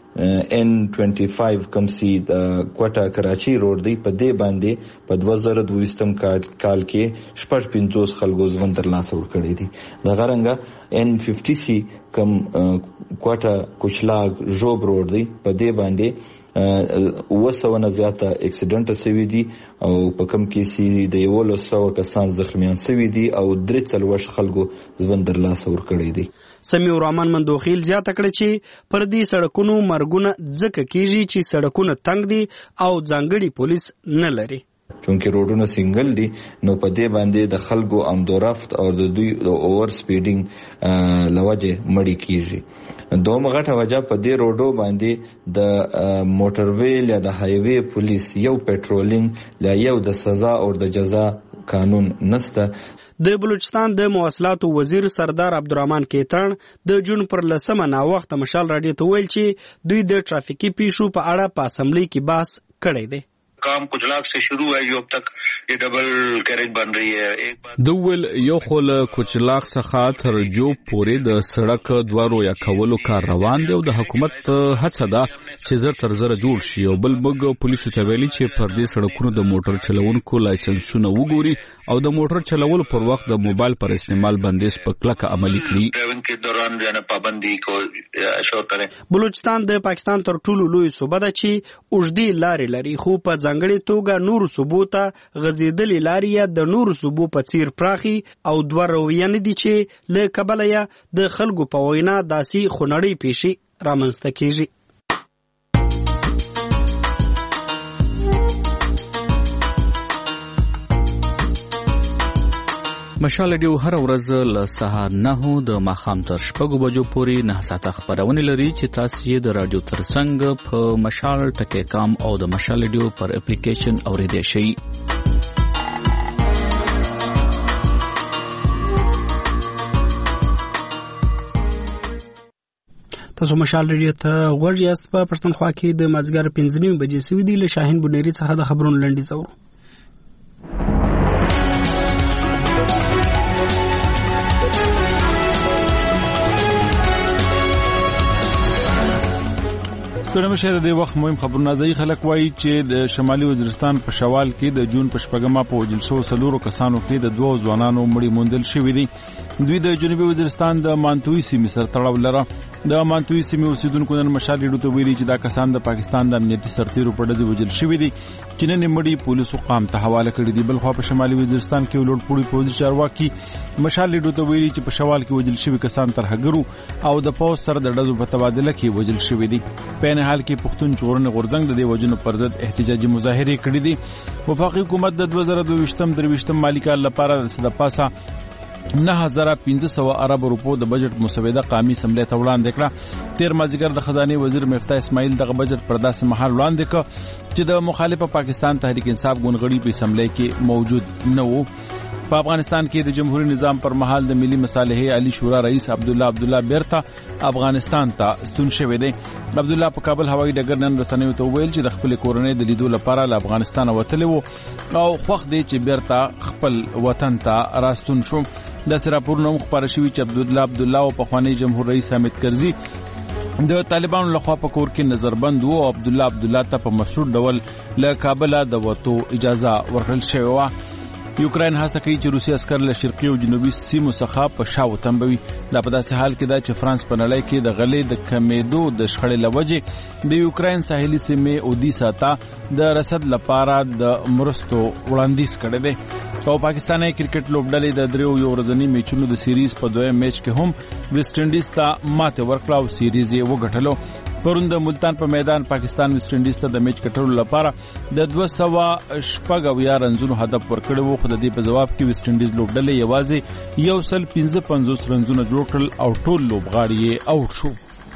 N25 کم سي د کوټا کراچي روډ دی، په دې باندې په 2022 کال کې 55 خلکو ژوند ترلاسه ورکړي دي. د غرنګه N50 سي کم کوټا کوچلاګ جوب روډ دی، په دې باندې 200 نه زیاته اکسیډنټ شوي دي او په کم کې سي د 100 کسان زخمیان شوي دي او 43 خلکو ژوند ترلاسه ورکړي دي. سمیع الرحمن مندوخیل زیاته کړې چې پر دې سړکونو مرګونه ځکه کیږي چې سړکونه تنګ دي او ځانګړي پولیس نه لري. چونکه روډونه سنگل دي نو په دې باندې د خلکو آمدورفت او د دوی د اوور سپیډینګ لوجه مړی کیږي. دومره غټه وجه په دې روډو باندې د موټر ویل یا د هایوی پولیس یو پټرولینګ لا یو د سزا او د جزا قانون نسته. د بلوچستان د مواصلاتو وزیر سردار عبدالرحمن کیتان د جون پر 10 نا وخت مشال رادیو ته ویل چې دوی د ټرافیکي پیښو په اړه په اسمبلی کې بحث کړی دی. काम कुचलाक से शुरू है जो अब तक ये डबल कैरेज बन रही है. دوول یو خل کوچلاک څخه تر جو پورې د سړک دوارو یا کولو کار روان دی او د حکومت هڅه ده چې زر تر زر جوړ شي او بل موږ پولیسو ته ویلي چې پر دې سړکونو د موټر چلوونکو لایسنسونه وګوري او د موټر چلولو پر وخت د موبایل پر استعمال بندیز په کلکه عملي کړي. ډرایوینګ کې دوران جنا پابندي کو اشور کړي. بلوچستان د پاکستان تر ټولو لوی صوبه ده چې اوږدې لارې لري خو په ځانګړې توګه نورو صوبو ته غځېدلې لارې د نورو صوبو په څیر پراخي او دوه رویه نه دي چې له کبله یې د خلکو په وینا داسې خونړۍ پیښې رامنځته کیږي. مشال رادیو هر ورځ له سهار 9 د ماښام تر 6 بجو پورې 9 ساعته خبرونه لري چې تاسو یې د رادیو ترڅنګ په مشال.com او د مشال رادیو پر اپلیکیشن اوریدئ شئ. تاسو مشال رادیو ته غوږ یاست. په پښتونخوا کې د مازیګر 5:30 بجې سوي دي. له شاهین بونیری څخه د خبرونو لنډیز اورو. ستړي مشه د وخت مهم خبرونه ځای خلک وایي چې د شمالي وزیرستان په شوال کې د جون په شپږمه په وجل شو سلورو کسانو کې د 2 ځوانانو مړي موندل شوې دي. دوی د جنوبي وزیرستان د مانتوي سیمې سره تړاو لري. د مانتوي سیمې اوسیدونکو نن مشال رادیو ته ویلي چې دا کسان د پاکستان د امنیتي سرتیرو په ډزې وجل شوې دي چې نن مړي پولیسو قام ته حواله کړي دي. بل خو په شمالي وزیرستان کې ولور پوری پولیس چارواکي مشال رادیو ته ویلي چې په شوال کې وجل شوي کسان ترهګرو او د پوز سره د ډزو په تبادله کې وجل شوي دي. په نه حال کې پښتون چورن غورځنګ د دې وجنو پر ضد احتجاجي مظاهره کړې دي. وفاقي حکومت د 2022 مالی کال لپاره د پاسه 9500 ارب روپو د بجټ مسوده قومي اسمبلی ته وړاندې کړه. تیر مازیګر د خزانه وزیر مفتاح اسماعیل دغه بجټ پر داسې مهال وړاندې کړ چې د مخالفه پاکستان تحریک انصاف ګوندغړي په اسمبلی کې موجود نه وو. په افغانستان کې د جمهوریت نظام پر مهال د ملي مصالحې علی شورا رئیس عبدالله بیرته افغانستان ته ستون شوی دی. عبدالله په کابل هوایي ډګر نن رسنیو ته ویل چې د خپل کورنۍ د لیدو لپاره له افغانستان وتلی وو او خوښ دی چې بیرته خپل وطن ته راستون شو. د راپورونو خبره شوې چې عبدالله او پخوانی جمهور رئیس حامد کرزي د طالبانو لخوا په کور کې نظربند وو او عبدالله ته په مشروط ډول له کابل د وتو اجازه ورکړل شوې وه. یوکرين هڅه کوي چې روسي عسكر له شرقي او جنوبي سیمو څخه په شاو تنبوي. دا په داسې حال کې دا چې فرانس په نړۍ کې د غلې د کمیدو د شخړې لوجې د یوکرين ساحلي سیمې اودیسا ته د رسد لپاره د مرستو وړاندیز کړی دی. او پاکستاني کرکټ لوبډلې د دریو یو ورځنی میچونو د سیریز په دویم میچ کې هم ویسټ انډیز ته ماته ورکړه او سیریز یې وګټلو. پرون د ملتان په میدان پاکستان ویسټ انډیز ته د میچ کټلو لپاره د 200 رنزونو هدف ورکړی وو، خو د دې په جواب کې ویسټ انډیز لوبډلې یوازې 155 رنزونه جوړ کړل او ټول لوبغاړي یې آوټ شو.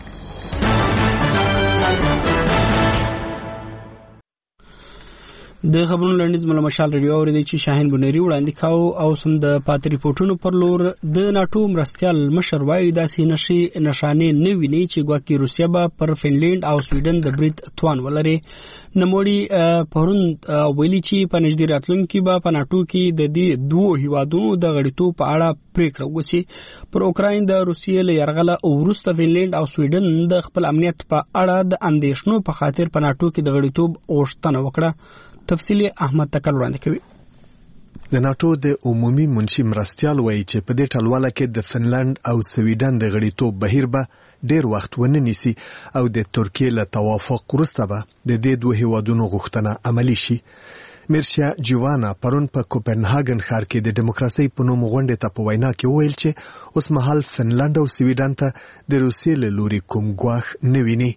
د خبرونو لنډیز مله مشال رادیو اوریدي چې شاهین بونیری وړاندې کاو او سم د پاتې ریپورتونو پر لور د ناتو مرستيال مشر وایي داسې نشانې نه ویني چې ګواکې روسیا به پر فنلند او سویډن د برید توان ولري. نموړي پرون ویلي چې په نږدې راتلونکي به په ناتو کې د دې دوه هیوادونو د غړیتوب په اړه پریکړه وکړي. پر اوکراین د روسیې له یرغله او وروسته فنلند او سویډن د خپل امنیت په اړه د اندېښنو په خاطر په ناتو کې د غړیتوب غوښتنه وکړه. تفصیلی احمد تکل وړاندې کوي. د ناتو د عمومي منشي مرستيال وایي چې په دې ټلواله کې د فنلند او سویډن د غړیتوب بهیر به ډیر وخت ونه نیسي او د ترکیې له توافق وروسته به د دې دوه هیوادونو غوښتنه عملی شي. میرشیا جیوانا پرون په کوپنهاګن ښار کې د دیموکراسي په نوم غونډې ته په وینا کې ویل چې اوس مهال فنلند او سویډن ته د روسیې له لوري کوم ګواښ نه ویني.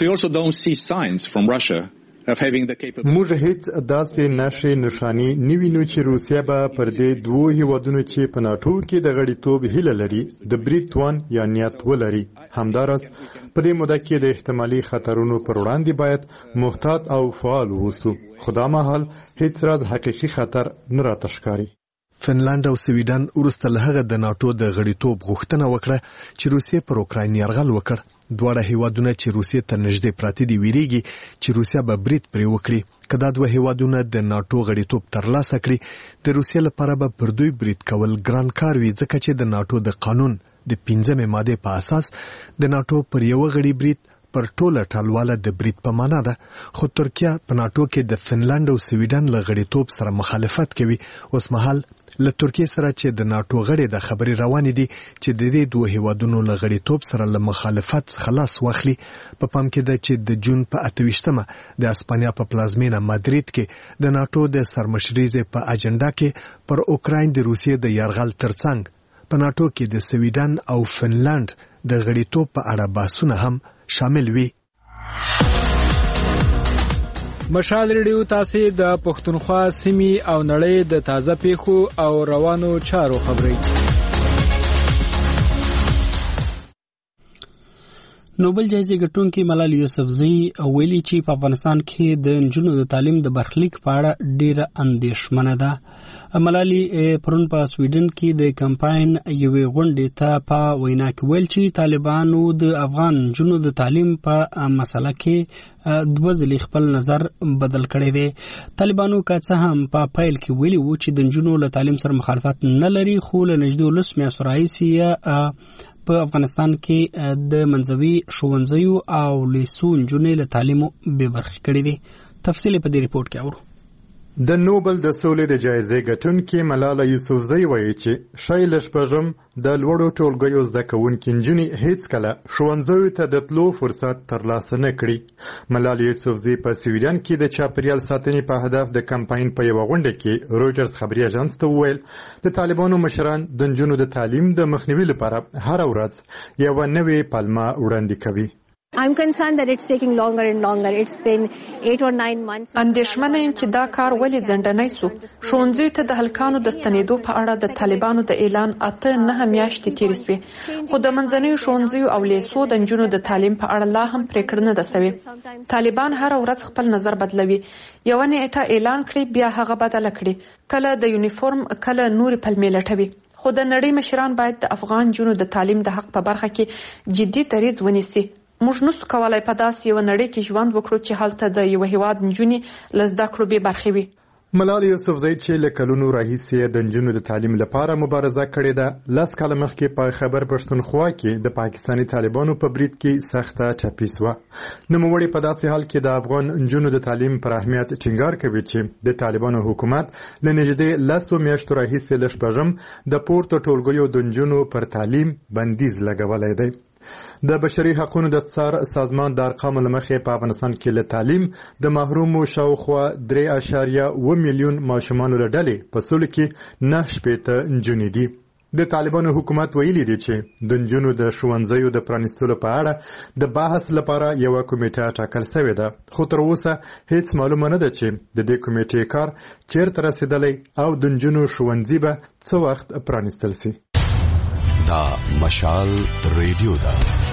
موږ هیڅ داسې نشانې نه وینو چې روسیا به پر دې دوه هیوادونو چې په ناتو کې د غړیتوب هیله لري د برید توان یا نیت ولري. همدارس په دې موده کې د احتمالي خطرونو پر وړاندې باید محتاط او فعال اوسو، خو دا مهال هیڅ راز حقیقي خطر نه راته ښکاري. فنلند او سویډن وروسته له هغه د ناتو د غړیتوب غوښتنه وکړه چې روسیې پر اوکراین یرغل وکړ. دواړه هیوادونه چې روسیې ته نږدې پراته دي ویریږي چې روسیا به برید پرې وکړي. که دا دوه هیوادونه د ناتو غړیتوب ترلاسه کړي د روسیې لپاره به پر دوی برید کول ګران کار وي، ځکه چې د ناتو د قانون د 15مې ماده په اساس د ناتو پر یو غړي برید پر ټوله ټالواله د برید په معنا ده، خو ترکیه په ناتو کې د فنلند او سویډن له غړیتوب سره مخالفت کوي. اوس مهال له ترکیه سره چې د ناتو غړي د خبري روانې دي چې د دې دوه هیوادونو له غړیتوب سره له مخالفت خلاص واخلي. په پام کې ده چې د جون په 28مه د اسپانیا په پلازمینه مادرید کې د ناتو د سرمشریزې په اجنډا کې پر اوکراین د روسیې د یرغل ترڅنګ په ناتو کې د سویډن او فنلند د غړیتوب په اړه بحثونه هم شامل وي. مشال ریډیو تاسو د پښتونخوا سیمې او نړۍ د تازه پیښو او روانو چارو خبري. نوبل جایزې ګټونکي ملال یوسفزۍ ویلي چې په افغانستان کې د نجونو د تعلیم د برخلیک په اړه ډېره اندېښمنه ده. ملالي پرون په سویډن کې د کمپاین یوې غونډې ته په وینا کې ویل چې طالبانو د افغان نجونو د تعلیم په مسله کې دوه ځلې خپل نظر بدل کړی دی. طالبانو که څه هم په پیل کې ویلي وو چې د نجونو له تعلیم سره مخالفت نه لري، خو له نږدې 19 میاشتو راهیسې په افغانستان کې د منځوي ښوونځیو او لیسو نجونې له تعلیمو بې برخې کړي دي. تفصیل په دې ریپورت کې اورو. د نوبل د سولې د جایزې ګټونکې ملاله یوسفزۍ وایي چې شی له شپږم د لوړو ټولګیو زده کوونکې نجونې هیڅکله ښوونځیو ته د تلو فرصت ترلاسه نه کړي. ملاله یوسفزۍ په سویډن کې د چاپیریال ساتنې په هدف د کمپاین په یوه غونډه کې رویټرز خبري اژانس ته وویل د طالبانو مشران د نجونو د تعلیم د مخنیوي لپاره هره ورځ یوه نوې پلمه وړاندې کوي. I'm concerned that it's taking longer and longer. It's been 8 or 9 months. اندېښمنه یم چې دا کار ولې ځنډنی سو. ښوونځیو ته د هلکانو د ستنېدو په اړه د طالبانو د اعلان 8-9 میاشتې تېرې سوې، خو د منځنیو ښوونځیو او لیسو د نجونو د تعلیم په اړه لا هم پریکړه نه ده سوې. طالبان هر ورځ خپل نظر بدلوي. یو نیټه اعلان کړي بیا هغه بدله کړي، کله د یونیفورم کله نورې پلمې لټوي. خو د نړۍ مشران باید د افغان نجونو د تعلیم د حق په برخه کې جدي دریځ ونیسي. موږ نسو کولای په داسې یو نړۍ کې ژوند وکړو چې هلته د یو هیواد نجونې له زده کړو بې برخې وي. ملال یوسفزۍ چې له کلونو راهیسې د نجونو د تعلیم لپاره مبارزه کړې ده، 10 کاله مخکې په خیبر پښتونخوا کې د پاکستاني طالبانو په برید کې سخته چاپی سوه. نوموړي په داسې حال کې د افغان نجونو د تعلیم پر اهمیت ټینګار کوي چې د طالبانو حکومت له نږدې 10 میاشتو راهیسې له شپږم د پورته ټولګیو د نجونو پر تعلیم بندیز لګولی دی. د بشري حقوقو د څار سازمان د ارقامو له مخې په افغانستان کې له تعلیم د محرومو شاوخوا 3.1 میلیون ماشومانو له ډلې په سلو کې 9 نجونې دي. د طالبانو حکومت ویلي دی چې د نجونو د ښوونځیو د پرانیستلو په اړه د بحث لپاره یوه کمیټه ټاکل شوې ده، خو تر اوسه هیڅ معلومه نه ده چې د دې کمیټې کار چیرته رسیدلی او د نجونو ښوونځي به څه وخت پرانیستل شي. دا مشال ریډیو ده.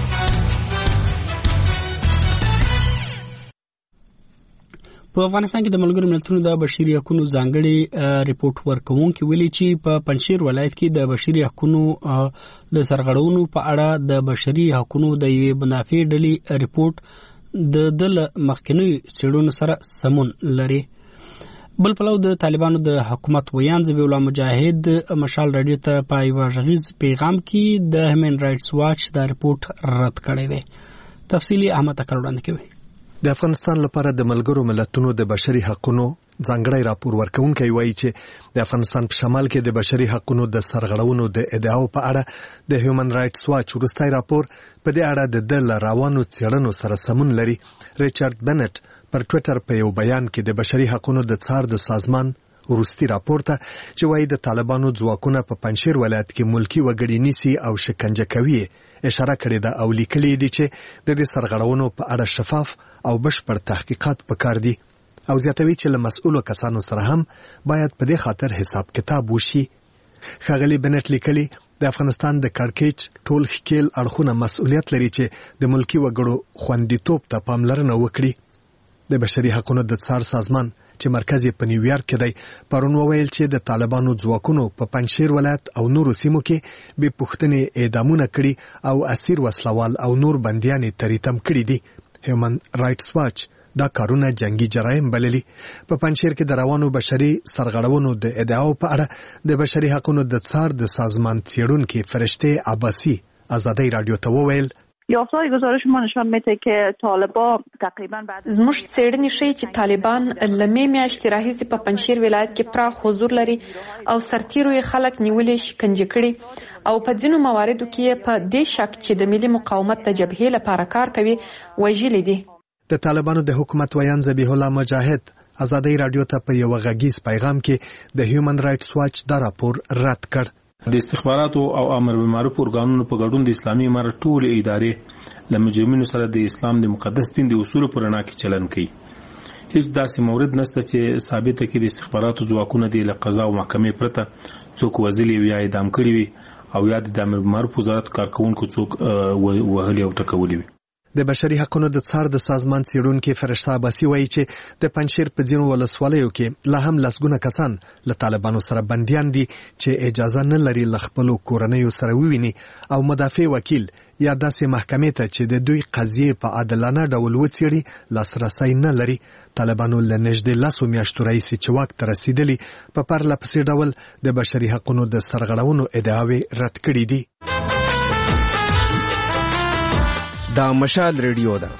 په افغانستان کې د ملګرو ملتونو د بشري حقوقو ځانګړي ریپورت ورکوونکي ویلي چې په پنځشیر ولایت کې د بشري حقوقو د سرغړونو په اړه د بشري حقوقو د یوې منافع ډلې ریپورت د مخکنی څېړنو سره سمون لري. بل پلو د طالبانو د حکومت ویان ذبیح الله مجاهد مشال رادیو ته په یو غږیز پیغام کې د هیومن رائټس واچ دا ریپورت رد کړی دی. تفصیلی احمد اکر وړاندې کوي. د افغانستان لپاره د ملګرو ملتونو د بشري حقوقو ځانګړی راپور ورکوونکی وایي چې د افغانستان په شمال کې د بشري حقوقو د سرغړونو د ادعاو په اړه د هیومن رائټس واچ وروستی راپور په دې اړه د روانو څېړنو سره سمون لري. ریچارډ بنټ پر ټویټر په یو بیان کې د بشري حقوقو د څار د سازمان وروستي راپور ته چې وایي د طالبانو ځواکونه په پنځشیر ولایت کې ملکی وګړي نیسي او شکنجه کوي اشاره کړې ده او لیکلي دي چې د دې سرغړونو په اړه شفاف او بشپړ تحقیقات پکار دي او زیاتوي چې له مسؤلو کسانو سره هم باید په دې خاطر حساب کتاب وشي. ښاغلي بنټ لیکلي د افغانستان د کړکېچ ټول ښکیل اړخونه مسؤلیت لري چې د ملکی وګړو خوندیتوب ته پاملرنه وکړي. د بشري حقوقو د څار سازمان چې مرکز یې په نیویارک کې دی پرون وویل چې د طالبانو ځواکونو په پنځشیر ولایت او نورو سیمو کې بې پوښتنې اعدامونه کړي او اسیر وسلوال او نور بندیان تریتم کړي دي. هیومن رائټس واچ دا کارونه جنگي جرایم بللي. په پنځشیر کې د روانو بشري سرغړونو د ادعاو په اړه د بشري حقوقو د څار د سازمان څېړونکي فرشته عباسي ازادۍ رادیو ته وویل یافته‌های گزارش ما نشان میده که طالبان تقریبا بعد زموږ څېړنې ښیي چې طالبان له مې میاشتې راهیسې په پنجشیر ولایت کې پراخ حضور لري او سرتیرو یې خلک نیولې شکنجه کړي او په ځینو مواردو کې په دې شک چې د ملي مقاومت د جبهې لپاره کار کوي وژلي دي. د طالبانو د حکومت ویان ذبیح الله مجاهد ازادي رادیو ته په یو غږیز پیغام کې د هیومن رائټس واچ دا راپور رد کړ. د استخباراتو او امر بالمعروف ارګانونو په ګډون د اسلامي امارت ټول ادارې له مجرمینو سره د اسلام د مقدس دین د اصولو پر رڼا کې چلن کوي. هیڅ داسې مورد نشته چې ثابته کړي د استخباراتو ځواکونه د قضا او محکمې پرته څوک وژلي وي یا اعدام کړي وي او یا د امر بالمعروف وزارت کارکونکو څوک وهلي او ټکولي وي. د بشري حقوقو د څار د سازمان څېړونکو فرشته عباسي وایي چې د پنجشیر په ځینو ولسوالیو کې لا هم لسګونه کسان له طالبانو سره بنديان دي چې اجازه نه لري له خپل کورنیو سره وویني او مدافع وکیل یا داسې محکمې ته چې د دوی قضیې په عادلانه ډول وڅېړي لاسرسی نه لري. طالبانو له نږدې 10 میاشتو راهیسې چې واک ته رسیدلي په پرله پسې ډول د بشري حقوقو د سرغړونو ادعاوې رد کړې دي. دا مشال ریډیو ده.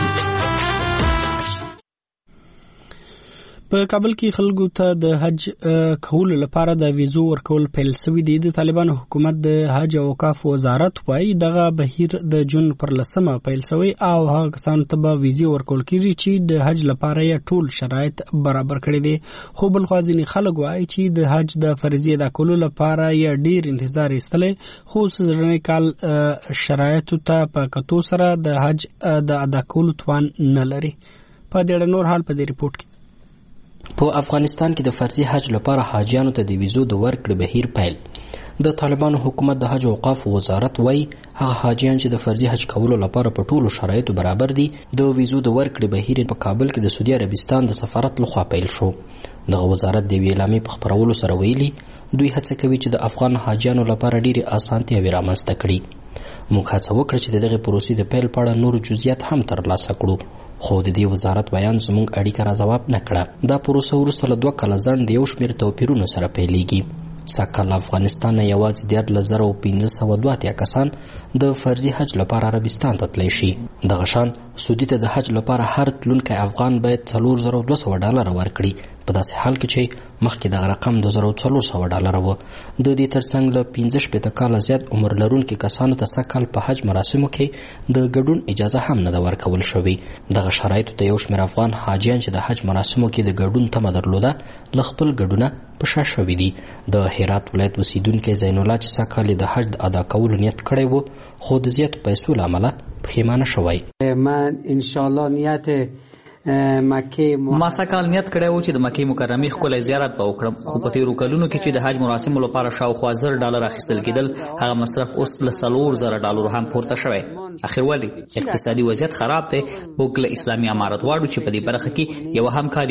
په کابل کې خلکو ته د حج کولو لپاره د ویزو ورکول پیل شوی دی. د طالبانو حکومت د حج او اوقاف وزارت وايي دغه بهیر د جون پر 10 پیل شوی او هغه کسانو ته به ویزې ورکول کیږي چې د حج لپاره یې ټول شرایط برابر کړي دي. خو بل خوازنی خلک وايي چې د حج د فرضیه د کولو لپاره یې ډیر انتظار ایستلی خو ځرنې کال شرایط ته په کتو سره د حج د ادا کولو توان نه لري. په دې نور حال په دې ریپورت کې په افغانستان کې د فرضي حج لپاره حاجیانو ته د ویزو د ورکړې بهیر پیل. د طالبانو حکومت د حج او اوقاف وزارت وايي هغه حاجیان چې د فرضي حج کولو لپاره په ټولو شرایطو برابر دي د ویزو د ورکړې بهیر په کابل کې د سعودي عربستان د سفارت لخوا پیل شو. دغه وزارت د ویلامي په خبرولو سره ویلي دوی هڅه کوي چې د افغان حاجیانو لپاره ډېری اسانتیاوې رامنځته کړي. موږ هڅه وکړه چې دغه پروسې د پیل په اړه نور جزئیات هم ترلاسه کړو خو د دې وزارت بیان زموږ اړیکه را جواب نه کړه. دا پروسه وروسته له 2 کاله ځنډ د یو شمېر توپیرونو سره پیلېږي. سږکال افغانستان نه یوازې 1582 کسان د فرضي حج لپاره عربستان ته تللی شي. دغه شان سعودي ته د حج لپاره هر تلونکی افغان باید $4200 ورکړي په داسې حال کې چې مخکې دغه رقم $2400 و. د دې ترڅنګ له 15 کاله زیات عمر لرونکي کسانو ته سږکال په حج مراسمو کې د ګډون اجازه هم نه ده ورکول شوې. دغه شرایطو ته یو شمېر افغان حاجیان چې د حج مراسمو کې د ګډون تمه درلوده له خپل ګډونه په شا شوي دي. د هرات ولایت اوسیدونکی زین الله چې سږکال د حج د ادا کولو نیت کړی و خو د زیاتو پیسو له امله پښیمانه شوی. من انشاءالله نیت ما سږکال نیت کړی و چې د مکې مکرمې ښکلی زیارت به وکړم خو په تېرو کلونو کې چې د حج مراسمو لپاره شاوخوا $1000 اخیستل کېدل هغه مصرف اوس له $4000 هم پورته شوی. اخر ولې اقتصادي وضعیت خراب دی. موږ له اسلامي امارت غواړو چې په دې برخه کې یوه همکاري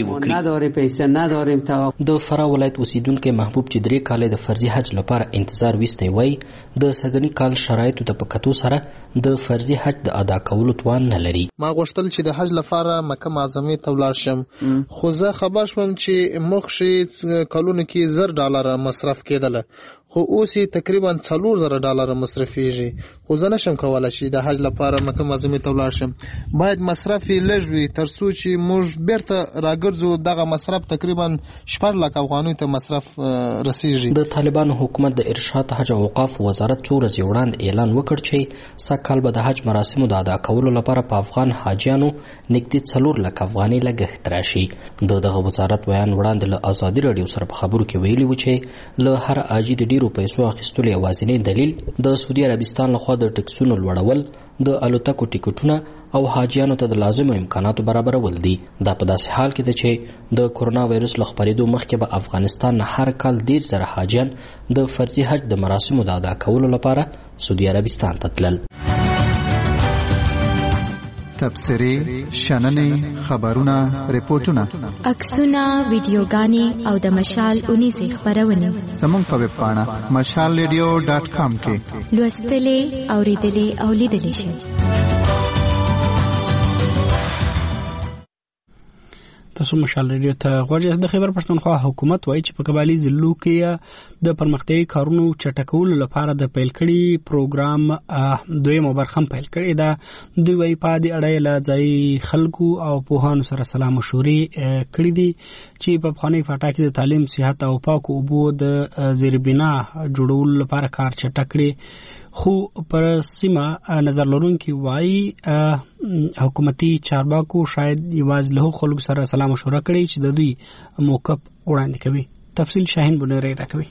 وکړي. د فراه ولایت اوسیدونکی محبوب چې 3 کاله د فرضي حج لپاره انتظار ویستی وایي د سږني کال شرایطو ته په کتو سره د فرضي حج د ادا کولو توان نه لري. ما غوښتل چې د حج لپاره مکه معظمې ته ولاړ شم خو زه خبر شوم چې مخکې کلونو کې $1000 مصرف کېدله خو اوس یې تقریبا $4000 مصرفېږي خو زه نشم کولی چې د حج لپاره مکه معظمې ته ولاړ شم. باید مصرف یې لږ وي تر څو چې موږ بیرته راګرځو. دغه مصرف تقریبا 4 لک افغانیو ته مصرف رسیږي. د طالبانو حکومت د ارشاد حج او اوقاف وزارت 2 ورځې وړاندې اعلان وکړ چې سږکال به د حج مراسمو د ادا کولو لپاره په افغان حاجیانو نږدې 4 لک افغانۍ لګښت راشي. دغه وزارت بیان وړاندې له ازادي رادیو سره په خبرو کې ویلي و چې له هر حاجي د ډیرو پیسو اخیستلو یوازینی دلیل د سعودي عربستان لخوا د ټکسونو لوړول د الوتکو ټیکټونه او حاجیانو ته د لازمو امکاناتو برابرول دي. دا په داسې حال کې ده چې د کرونا وایرس له خپرېدو مخکې به افغانستان نه هر کال 10,000 حاجیان د فرضي حج د مراسمو د ادا کولو لپاره سعودي عربستان ته تلل. تبصرې، شننې، خبرونه، ریپورتونه، عکسونه، ویډیوګانې او د مشال اونیزې خپرونې زموږ په ویب پاڼه mashalradio.com کې لوستلې، اوریدلې او لیدلې شئ. تاسو مشال ریډیو ته غوږ د خیبر پښتونخوا حکومت وایي چې په قبایلی ضلعو کې د پرمختیايي کارونو چټکولو لپاره د پیل کړي پروګرام دویمه برخه پیل کړي دا دوی وایي په دې اړه له ځای خلکو او پوهانو سره سلا مشورې کړې دي چې په افغاني فاټا کې د تعلیم صحت او پاکو اوبو د زیربنا جوړولو لپاره کار چټک کړي خو پر سیمه نظر لرونکي وایي حکومتي چارواکو شاید یوازې له خلکو سره سلا مشوره کړي چې د دوی موقف وړاندې کوي. تفصیل شاهین بنيري راکوي.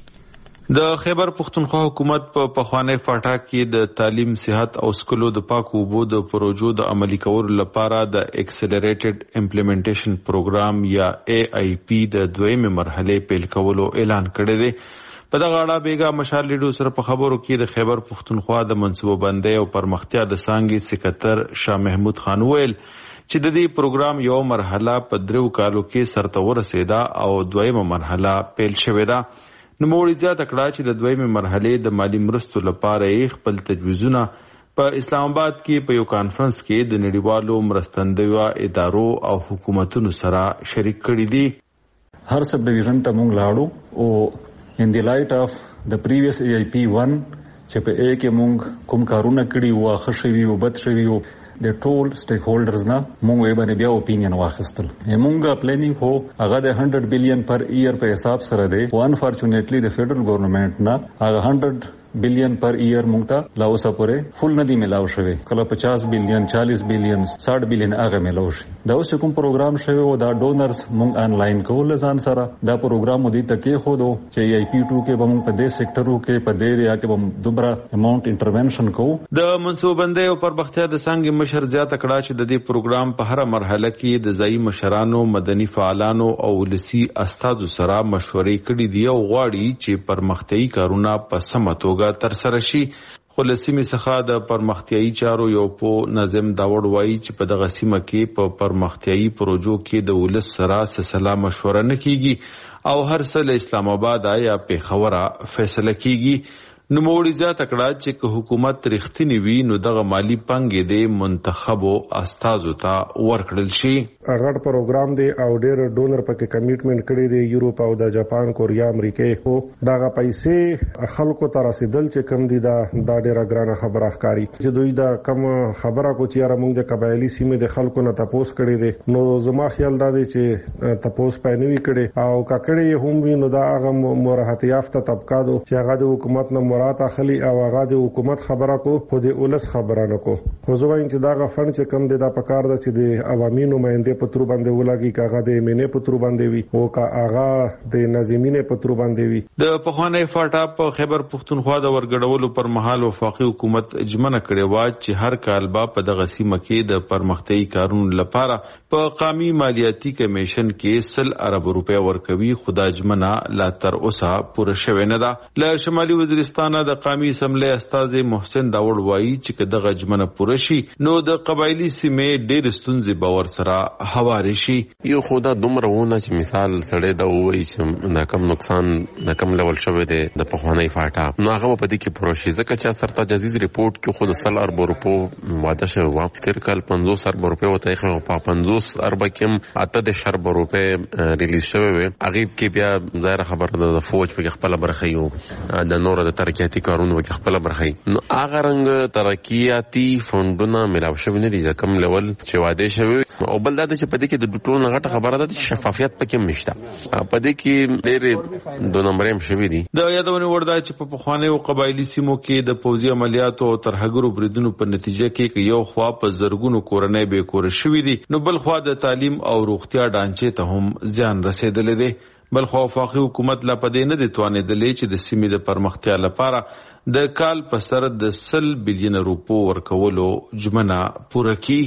د خیبر پښتونخوا حکومت په پخوانی فاټا کې د تعلیم صحت او سکولو د پاکو اوبو د پروژو د عملي کولو لپاره د اکسلریټډ امپلیمنټیشن پروګرام یا AIP د دویمه مرحله پیل کولو اعلان کړی دی. په دغه اړه بیګا مشال لیډو سره په خبرو کې د خیبر پښتونخوا د منصوبه بندۍ او پرمختیا د څانګې سکرټر شاه محمود خان ویل چې د دې پروګرام یو مرحله په 3 کالو کې سرته ورسېده او دویمه مرحله پیل شوې ده. نوموړي زیاته کړه چې د دویمه مرحله د مالی مرستو لپاره یې خپل تجویزونه په اسلام آباد کې په یو کانفرنس کې د نړیوالو مرستندویو ادارو او حکومتونو سره شریک کړي دي. هر سب ډیویژن ته مونږ لاړو او in the light of the previous AIP1 چې په A کې مونږ کوم کارونه کړي وو خښوي او بد شوي وو د ټول سټیک هولډرز نه مونږ یې باندې بیا اوپینین واخیستل. مونږه پلانینګ هو هغه د 100 بلین پر ایئر په حساب سره دی. انفارچونیټلی د فدرل ګورنمنت نه هغه 100 بلین پر ایئر مونږ ته لا اوسه پورې فل نه دی ملاو شوی. کله 50 بلین 40 بلین 60 بلین هغه ملاو شي. دا اوس کوم پروګرام شوی او دا ډونرز مونږ انلاین کول ځان سره دا پروګرام مو دي تکي خو دو چې AIP2 کې به مونږ په دې سېکټرو کې په دې ریا کې به دوبره اماونت انټرونشن کوو. د منصوبه بندۍ او پرمختیا د څنګه مشر زیاته کړه چې د دې پروګرام په هر مرحله کې د ځای مشرانو مدني فعالانو او ولسی استادو سره مشورې کړې دي او غواړي چې پرمختیايي کارونه په سمه توګه تر سره شي. خو له سیمې څخه د پرمختیايي چارو یو په نظم داوړ وایي چې په دغه سیمه کې په پرمختیايي پروژو کې د ولس سره سلا مشوره نه کیږي او هر څه له اسلام آباد یا پیښور فیصله کیږي. نوموړي زیاته کړه چې حکومت رښتینی وي نو دغه مالی پنګې د منتخبو استازو ته ورکړل شي. غټ پروګرام دی او ډېر ډونر پکې کمیټمنټ کړی دی یورپ او د جاپان کوریا امریکا خو دغه پیسې خلکو ته رسیدل چې کم دي دا ډېره ګرانه خبره ښکاري چې دوی دا کم خبره کو چې موږ د قبایلی سیمې د خلکو نه تپوس کړی دی نو زما خیال دا دی چې تپوس پاینوي کړي او کاکړي هم وي نو دا هغه مرحت یافته طبقه دو چې هغه د حکومت نه مراد اخلي او هغه د حکومت خبره کو خو د ولس خبره نه کو. خو زه وایم چې دا غفن چې کم دی دا پکار ده چې د عوامي نمائنده په تر باندې ولګي کاغه د مینې په تر باندې وي او کا هغه د نظمینه په تر باندې وي. د پخوانی فاټا په خیبر پښتونخوا د ورګډولو پر مهال وفاقي حکومت اجمنه کړې و چې هر کال په دغه سیمه کې د پرمختیايي کارونو لپاره په قومي مالیاتي کمیشن کې 100 ارب روپیا ورکوي. خدا اجمنه لا تر اوسه پوره شوې نه ده. له شمالي وزیرستان د قومي اسمبلی استاد محسن داوړ وایي چې دغه اجمنه پوره شي نو د قبایلی سیمې ډېر ستونزې باور سره هواري شي. یو خدا دومره ونه چې مثال سړی دا وایي چې دا کم نقصان د کم لیول شوی دی د پخوانی فاټا نو هغه په دې کې پوره شي ځکه چې سرته جزیز ریپورت کې خود 100 ارب روپو واده شوی و. تیر کال 50 ارب روپو وته خو په 50 ارب کې 8 ارب روپو ریلیز شوی و. هغه کې بیا ظاهر خبره د فوج په خپل برخه یو د نور د ترقیاتي کارونو کې خپل برخه نو هغه رنګ ترقیاتي فندونه ملاو شوی نه دي ځکه کم لیول چې واده شوی او بل دا چې په دې کې د ټولو غټه خبره ده چې شفافیت پکې نشته. په دې کې ډېر 2 نمبرې هم شوی دي. د یادونه ورده چې په پخوانی او قبایلی سیمو کې د پوځي عملیاتو او ترهګرو بریدونو په نتیجه کې یو خوا په زرګونو کورنۍ به کور شوی دي نو بل خوا د تعلیم او روغتیا ډانچې ته هم زیان رسیدلی دی. بل خو وفاقي حکومت لا پدې نه دي توانېدلې چې د سیمې د پرمختیا لپاره د کال په سر د 100 بلین روپو ورکولو جمنه پوره کړي.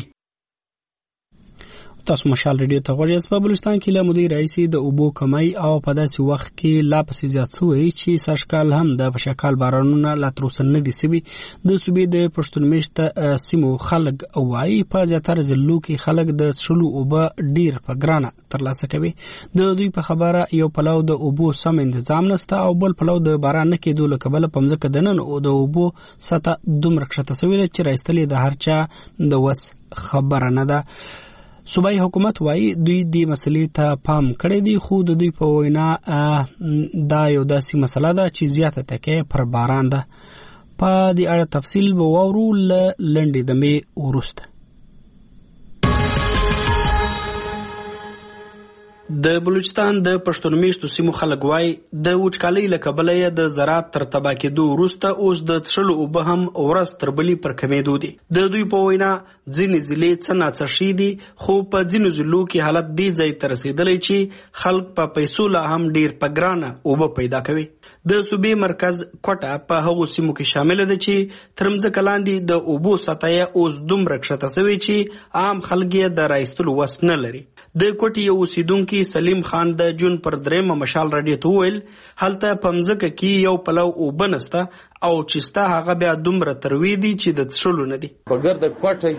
تاسو مشال ریډیو ته غوږ یاست. په بلوچستان کې له مودې راهیسې د اوبو کمی او په داسې وخت کې لا پسې زیات شوی چې سږکال هم د پشکال بارانونه لا تر اوسه نه دي سوي. د صوبې د پښتون میشته سیمو خلک وایي په زیاتره ضلعو کې خلک د څښلو اوبه ډیر په ګرانه ترلاسه کوي. د دوی په خبره یو پلو د اوبو سم تنظیم نشته او بل پلو د باران نه کېدو له کبله په ځمکه دنن او د اوبو سطح دومره کښته شوې ده چې راایستلې د هر چا د وس خبره نه ده. صوبایي حکومت وایي دوی دې مسلې ته پام کړی دی، خو د دوی په وینا دا یو داسې مسله ده چې زیاته تکیه پر باران ده. په دې اړه تفصیل به واورو له لنډې دمې وروسته. د بلوچستان د پښتون میشتو سیمو خلک وایي د وچکالۍ له کبله یې د زراعت تر تباه کېدو وروسته اوس د څښلو اوبه هم ورځ تر بلې پر کمېدو دي. د دوی په وینا ځینې ضلعې څه ناڅه شي دي، خو په ځینو ضلعو کې حالت دې ځای ته رسېدلی چې خلک په پیسو لا هم ډېر په ګرانه اوبه پیدا کوي. د صوبې مرکز کوټه په هغو سیمو کې شامله ده چې تر مځکه لاندې د اوبو سطحه یې اوس دومره کښته سوې چې عام خلک یې د رایستلو وس نه لري. د کوټې یو اوسیدونکي سلیم خان د جون پر درېیمه مشال راډیو ته وویل هلته په مځکه کې یو پلو اوبه نسته او چې ستا هغه بیا دومره تروی دي چې د څښلو نه دي. په ګرده کوټه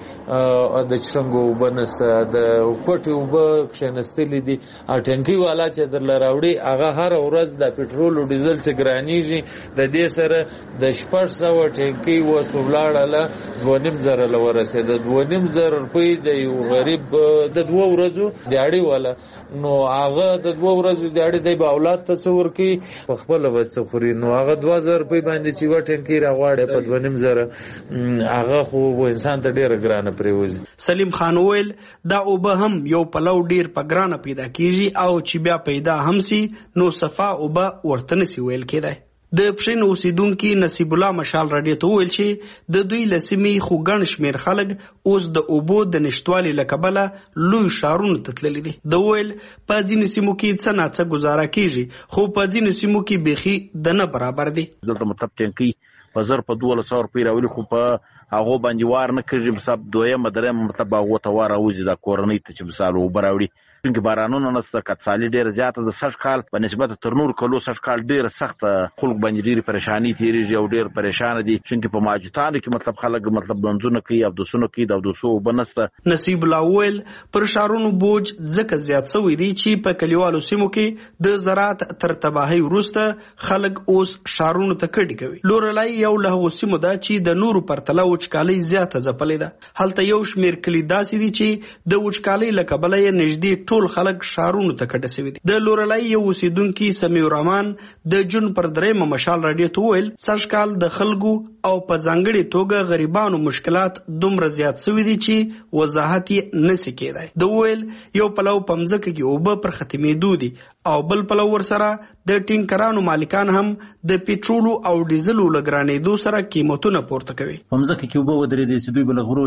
کې د چشنګو اوبه نسته، د کوټې اوبه کښېنستلې دي. ټینکۍ والا چې درله راوړي هغه هره ورځ د پټرول او ډیزل چې ګرانېږي، د دې سره د 600 ټینکۍ اوس ولاړله 2,500 له ورسېده. 2,500 روپۍ د یو غریب د 2 ورځو دیاړي والا، نو هغه د 2 ورځو دیاړي دی به اولاد ته څه ورکوي، په خپله به څه خوري. نو هغه 2,000 روپۍ باندې چې یوه ټینکۍ راغواړي په 2,500 هغه خو انسان ته ډېره ګرانه پرېوځي. سلیم خان وویل دا اوبه هم یو پلو ډېر په ګرانه پیدا کېږي او چې بیا پیدا هم سي نو صفا اوبه ورته نسي ویل کېدی. د پښین اوسیدونکي نصیب الله مشال راډیو ته وویل چې د دوی له سیمې خو ګڼ شمېر خلک اوس د اوبو د نشتوالي له کبله لوی ښارونو ته تللي دي. د وویل په ځینې سیمو کې څه ناڅه ګزاره کېږي، خو په ځینې سیمو کې بیخي د نه برابر دي. دلته مطلب ټینکۍ په 1200 روپۍ راولي، خو په هغو باندې وار نه کېږي. مثال دویمه درېیمه مطلب هغو ته وار راوځي دا کورنۍ ته چې مثال اوبه راوړي. چونکې بارانونه نشته، کڅالي ډېره زیاته ده. سږ کال په نسبت تر نورو کلو سږ کال ډېره سخته خلک باندې ډېرې پریشاني تېرېږي او ډېر پریشانه دي، چونکې په ماجتانو کې مطلب خلک مطلب لمونځونه کوي، اودسونه کوي، د اودسو اوبه نشته. نصیب الله وویل پر ښارونو بوج ځکه زیات سوی دی چې په کلیوالو سیمو کې د زراعت تر تباهۍ وروسته خلک اوس ښارونو ته کډې کوي. لورلای یو له هغو سیمو ده چې د نورو پرتله وچکالۍ زیاته ځپلې ده. هلته یو شمېر کلي داسې دي چې د وچکالۍ له کبله یې نږدې ټول خلک ښارونو ته کډه سوي دي. د لورلای یو اوسیدونکي سمیع الرحمن د جون پر درېیمه مشال راډیو ته وویل سږ کال د خلکو او په ځانګړې توګه غریبانو مشکلات دومره زیات سوي دي چې وضاحت یې نسي کېدای. د وویل یو پلو په مځکه کې اوبه پر ختمېدو دي او بل پلو ورسره د ټینکرانو مالکان هم د پټرولو او ډیزلو له ګرانېدو سره قیمتونه پورته کوي. په مځکه کې اوبه ودرېدې چې دوی به له غرو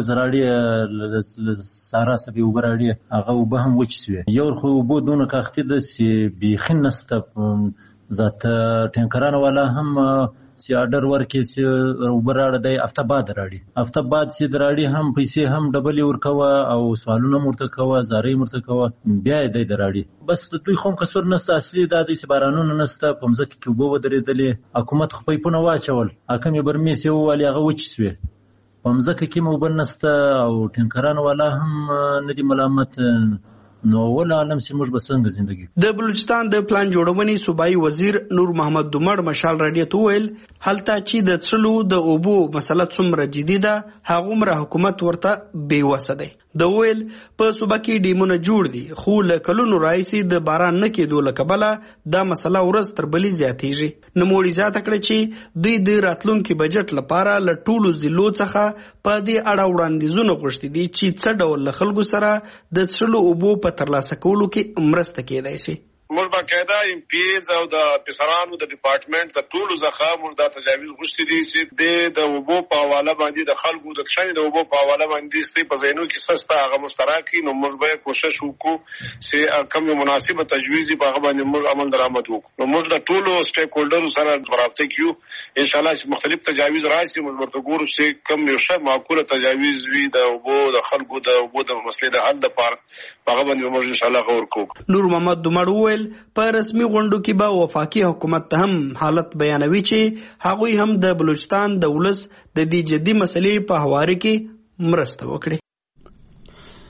زراړي سارا سبي اوبه راړي، هغه اوبه هم وچې سوې. یو خو اوبه دونه کاختې ده چې بیخي نسته. ذات ټینکرانو والا هم چې آرډر ورکړي چې اوبه راړه دی هفته بعد راړي، هفته بعد چې راړي هم پیسې هم ډبلې ورکوه او سوالونه مرته کوه، زارۍ مرته کوه، بیا یې دی راړي. بس د دوی خو کسور نسته. اصلي دا دی چې بارانونه نسته، په مځکه کې اوبه ودرېدلې، حکومت خو پایپونه واچول، حکمې برمې چې ووالې هغه وچې سوې. په مځکه کې مو اوبه نسته او ټینکرانو والا هم نه دي ملامت. نو ول عالم چې موږ به څنګه زندگی. د بلوچستان د پلان جوړونې صوبایي وزیر نور محمد دومړ مشال راډیو ته وویل هلته چې د څښلو د اوبو مسله څومره جدي ده هغومره حکومت ورته بېوسه دی. د ویل په صوبه کې ډیمونه جوړ دي، خو له کلونو راهیسې د باران نه کېدو له کبله دا مسله ورځ تر بلې زیاتېږي. نوموړي زیاته کړه چې دوی د راتلونکي بجټ لپاره له ټولو ضلعو څخه په دې اړه وړاندیزونه غوښتي دي چې څه ډول له خلکو سره د څښلو اوبو په ترلاسه کولو کې مرسته کېدای شي. موږ باقاعده ام پی ایز او د افسرانو د ډپارټمنټ د ټولو ځخه موږ دا تجاویز غوښتي دي چې د اوبو په حواله باندې د خلکو د څښنې د اوبو په حواله باندې ستې په ذهنو کې سسته هغه مشترکي. نو موږ به کوشش وکړو چې کوم مناسبه تجویز په هغه باندې موږ عمل درآمد وکړو. نو موږ د ټولو سټیک هولډرو سره رابطه کوو ان شاء الله چې مختلف تجاویز راشي. موږ ورته ګورو چې کوم یو ښه معقوله تجاویز وي د اوبو د خلکو د اوبو د مسلې د حل لپاره هغه باندې موږ ان شاء الله غور کوو. نور محمد دومړ وویل په رسمي غونډو کې به وفاقي حکومت ته هم حالت بیانوي چې هغوی هم د بلوچستان د ولس د دې جدي مسلې په هواري کې مرسته وکړي.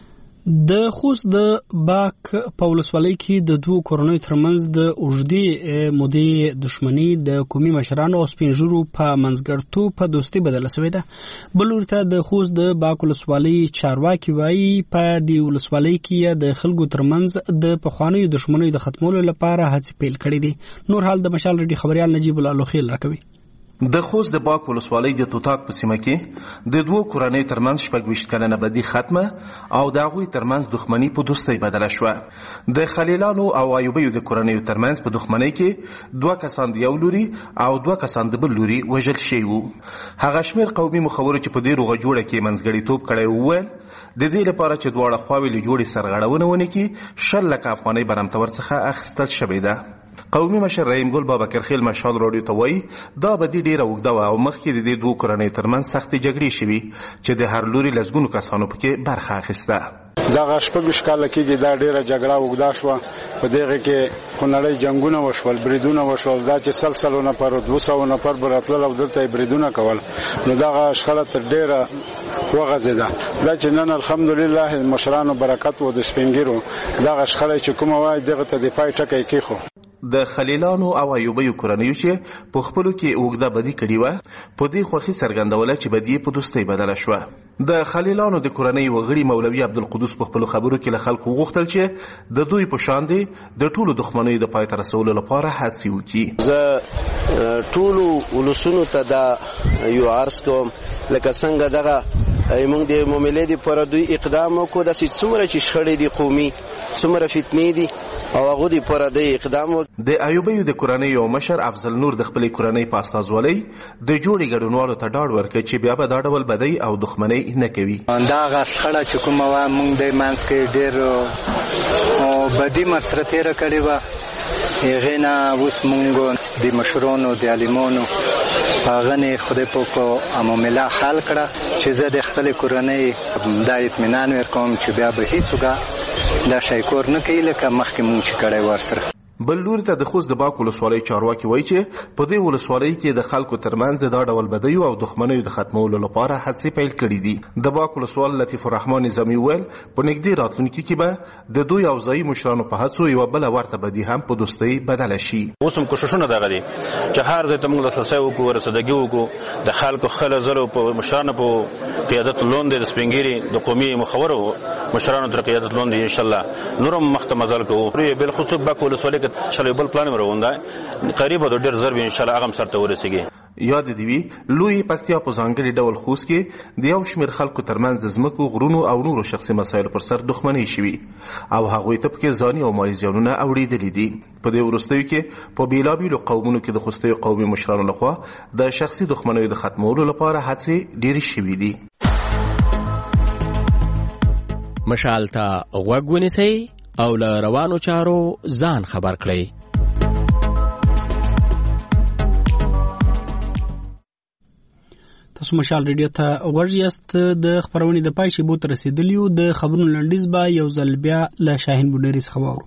د خوست د باک په ولسوالۍ کې د دوه کورنۍ ترمنځ د اوږدې مودې دښمني د قومي مشرانو او سپین ږیرو په منځګړیتوب په دوستي بدله شوې ده. بل لوري ته د خوست د باک ولسوالۍ چارواکي وایي په دې ولسوالۍ کې د خلکو ترمنځ د پخوانیو دښمنیو د ختمولو لپاره هڅې پیل کړې دي. نور حال د مشال ریډي خبريال نجیب الله لوخیل راکوي. د خوست د باک ولسوالۍ د توتاک په سیمه کې د دوه کورنۍ ترمنځ 26 کلنه بدی ختمه او د هغوی ترمنځ دښمني په دوستۍ بدله شوه. د خلیلانو او ایوبیو د کورنیو ترمنځ په دښمنۍ کې 2 کسان د یو لوري او 2 کسان د بل لوري وژل شوي وو. هغه شمېر قومي مخورو چې په دې روغه جوړه کې منځګړیتوب کړی وویل د دې لپاره چې دواړه خواوې له جوړې سرغړونه ونه کړي 10 لکه افغانۍ برمتور څخه اخیستل شوې ده. قومي مشر رحیم ګل بابکر خیل مشال راډیو ته وایي دا بدی ډیره اوږده وه او مخکې د دې دوه کورنیو ترمنځ سختې جګړې شوي چې د هر لوري لسګونو کسانو پکې برخه اخیسته. دغه 26 کاله کېږي دا ډیره جګړه اوږده شوه. په دغه کې خونړۍ جنګونه وشول، بریدونه وشول. دا چې سلسلو نفر 200 نفر براتلل او دلته بریدونه کول، نو دغه شخړه تر ډیره وغځېده. دا چې نن الحمدلله مشرانو برکت و د سپینګیرو دغه شخړه چې کومه وای دغه ته دفاعي ټکی کېښو. د خلیلانو او ایوبیو کورنیو چې په خپلو کې اوږده بدي کړې وه په دې خوښي څرګندوله چې بدي په دوستۍ بدله شوه. د خلیلانو د کورنۍ وغړي مولوي عبدالقدوس په خپلو خبرو کې له خلکو غوښتل چې د دوی په شان د ټولو دښمنیو د پای ته رسولو لپاره هڅې وکړي. زه ټولو ولسونو ته دا یو عرض کوم لکه څنګه دغه موږ د معاملې دپاره دوی اقدام وکړو، داسې څومره چې شخړې دي قومي، څومره فتنې دي او هغو دپاره دوی اقدام وکړو. د ایوبیو د کورنۍ یو مشر افضل نور د خپلې کورنۍ په استازولۍ د جوړې ګډونوالو ته ډاډ ورکړ چې بیا به دا ډول بدۍ او دښمنۍ نه کوي. دغه شخړه چې کومه وه موږ د منځ کې ډېر بدي مسره تېره کړې وه. هغې نه اوس موږ د مشرانو د عالمانو هغه نه خدای پاک معامله حل کړه چې زه د خپلې کورنۍ دا اطمینان ورکوم چې بیا به هېڅوک دا شی کور نه کوي لکه مخکې موږ چې کړی ورسره. بل لوري ته د خوست د باک ولسوالۍ چارواکي وایي چې په دې ولسوالۍ کې د خلکو ترمنځ د دا ډول بدیو او دښمنیو د ختمولو لپاره هڅې پیل کړي دي. د باک ولسوال لطیف الرحمن نظامي ویل په نږدې راتلونکي کې به د دوی او ځایي مشرانو په هڅو یوه بله ورته بدي هم په دوستۍ بدله شي. اوس هم کوښښونه دغه دي چې هر ځای ته موږ لاسرسی وکړو، رسېدګي وکړو، د خلکو خله زرو په مشرانو په قیادت لاندې د سپینګیري د قومي مخورو مشرانو تر قیادت لاندې انشاءالله نور هم مخته مزل کوو. بالخصوص باک ولسوالۍ شلې بل پلان مروونده قریب د ډېر ضرب ان شاء الله هغه هم سرته ورسیږي. یاد دی وی لوی پکتیا په ځانګړي ډول خوست کې د یو شمېر خلکو ترمنځ د ځمکو، غرونو او نورو شخصي مسایلو پر سر دښمنۍ شوي او هغوی ته پکې ځاني او مالي زیانونه اوړېدلي دي. په دې وروستیو کې په بېلابېلو قومونو کې د خوستیو قومي مشرانو لخوا د شخصي دښمنیو د ختمولو لپاره هڅې ډېرې شوي دي. مشال ته غوږ ونیسئ او له روانو چارو ځان خبر کړئ. تاسو مشال ریډیو ته غوږ یاست. د خبرونې د پای شیبو ته رسېدلي یو. د خبرونو لنډیز به یو ځل بیا له شاهین بونډري څخه واورو.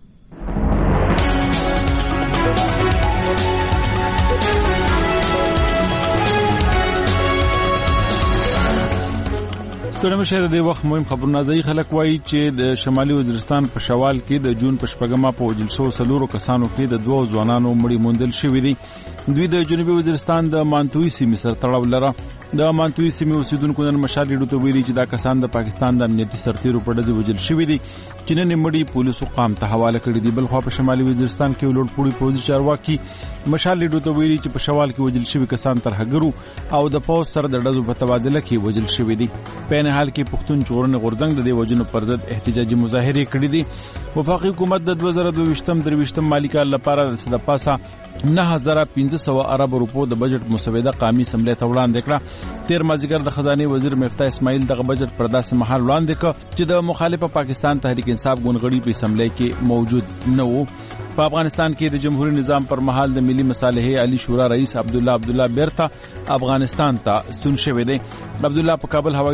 ستړي مشه د وخت مهم خبرونه ځای خلک وایي چې د شمالي وزیرستان په شوال کې د جون په شپږمه په وجل شو سلورو کسانو کې د دوه ځوانانو مړي موندل شوي دي. دوی د جنوبي وزیرستان د مانتوي سیمې سره تړاو لري. د مانتوي سیمې اوسیدونکو نن مشال ریډیو ته ویلي چې دا کسان د پاکستان د امنیتي سرتیرو په ډزې وجل شوي دي چې نن مړي پولیسو قام ته حواله کړي دي. بل خو په شمالي وزیرستان کې ولوړپوړي پولیس چارواکي مشال ریډیو ته ویلي چې په شوال کې وجل شوي کسان ترهګرو او د پولیس سره د ډزو په تبادله کې وجل شوي دي. په حال کې پښتون چورن غورځنګ د دې وجنو پر ضد احتجاجي مظاهره کړې دي. وفاقي حکومت د 2022 مالی کال لپاره د پاسه 9500 ارب روپو د بجټ مسوده قومي اسمبلی ته وړاندې کړه. تیر مازیګر د خزانه وزیر مفتاح اسماعیل دغه بجټ پر داسې مهال وړاندې کړ چې د مخالفه پاکستان تحریک انصاف ګوندغړي په اسمبلی کې موجود نه وو. په افغانستان کې د جمهوریت نظام پر مهال د ملي مصالحې علی شورا رئیس عبدالله بیرته افغانستان ته ستون شوی دی. عبدالله په کابل هوایي ډګر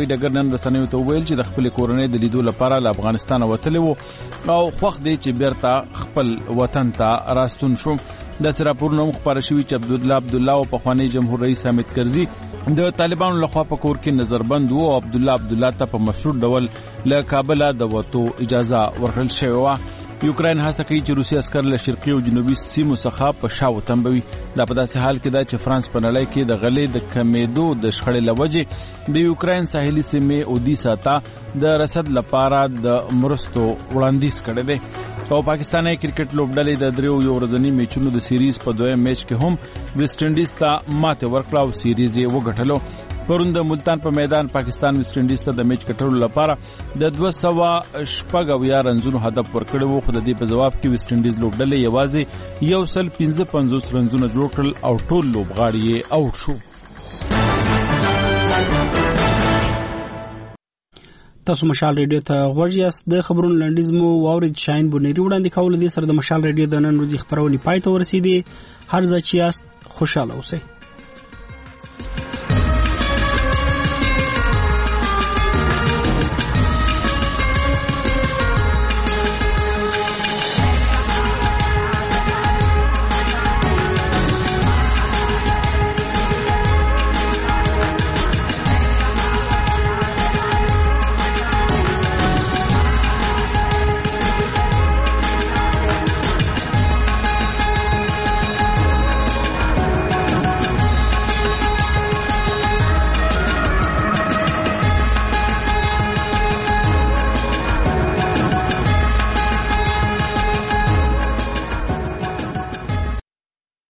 افغانستان رسنیو ته وویل چې د خپل کورنۍ د لیدو لپاره له افغانستان وتلی وو او خوښ دی چې بیرته خپل وطن ته راستون شو. د راپورونو خبره شوې چې عبدالله او پخوانی جمهور رئیس حامد کرزي د طالبانو لخوا په کور کې نظربند وو او عبدالله ته په مشروط ډول له کابل د وټو اجازه ورکړل شوې و. یوکرين هڅه کوي چې روسي عسكر له شرقي او جنوبي سیمو څخه په شاو تنبوي. دا په داسې حال کې ده چې فرانس په نړۍ کې د غلې د کمیدو د شخړې لوجې د یوکرين ساحلي سیمې اودیسا ته د رسد لپاره د مرستو وړاندیز کړی دی. او پاکستاني کرکټ لوبډلې د دریو یو ورځنی میچونو د سیریز په دویم میچ کې هم ویسټ انډیز ته ماته ورکړه او سیریز یې وګټلو. پرون د ملتان په میدان پاکستان ویسټ انډیز ته د میچ کټرو لپاره د 280 رنزونو هدف ورکړی وو، خو د دې په جواب کې ویسټ انډیز لوبډلې یوازې 155 رنزونه جوړ کړل او ټول لوبغاړي یې آوټ شو. تاسو مشال ریډیو ته غوږ یاست. د خبرونو لنډیز مو واورید. شاهین بونیری وړاندې کول دي سره د مشال ریډیو د نن ورځې خبرونه پای ته ورسېدي. هر ځای چې یاست خوشاله اوسئ.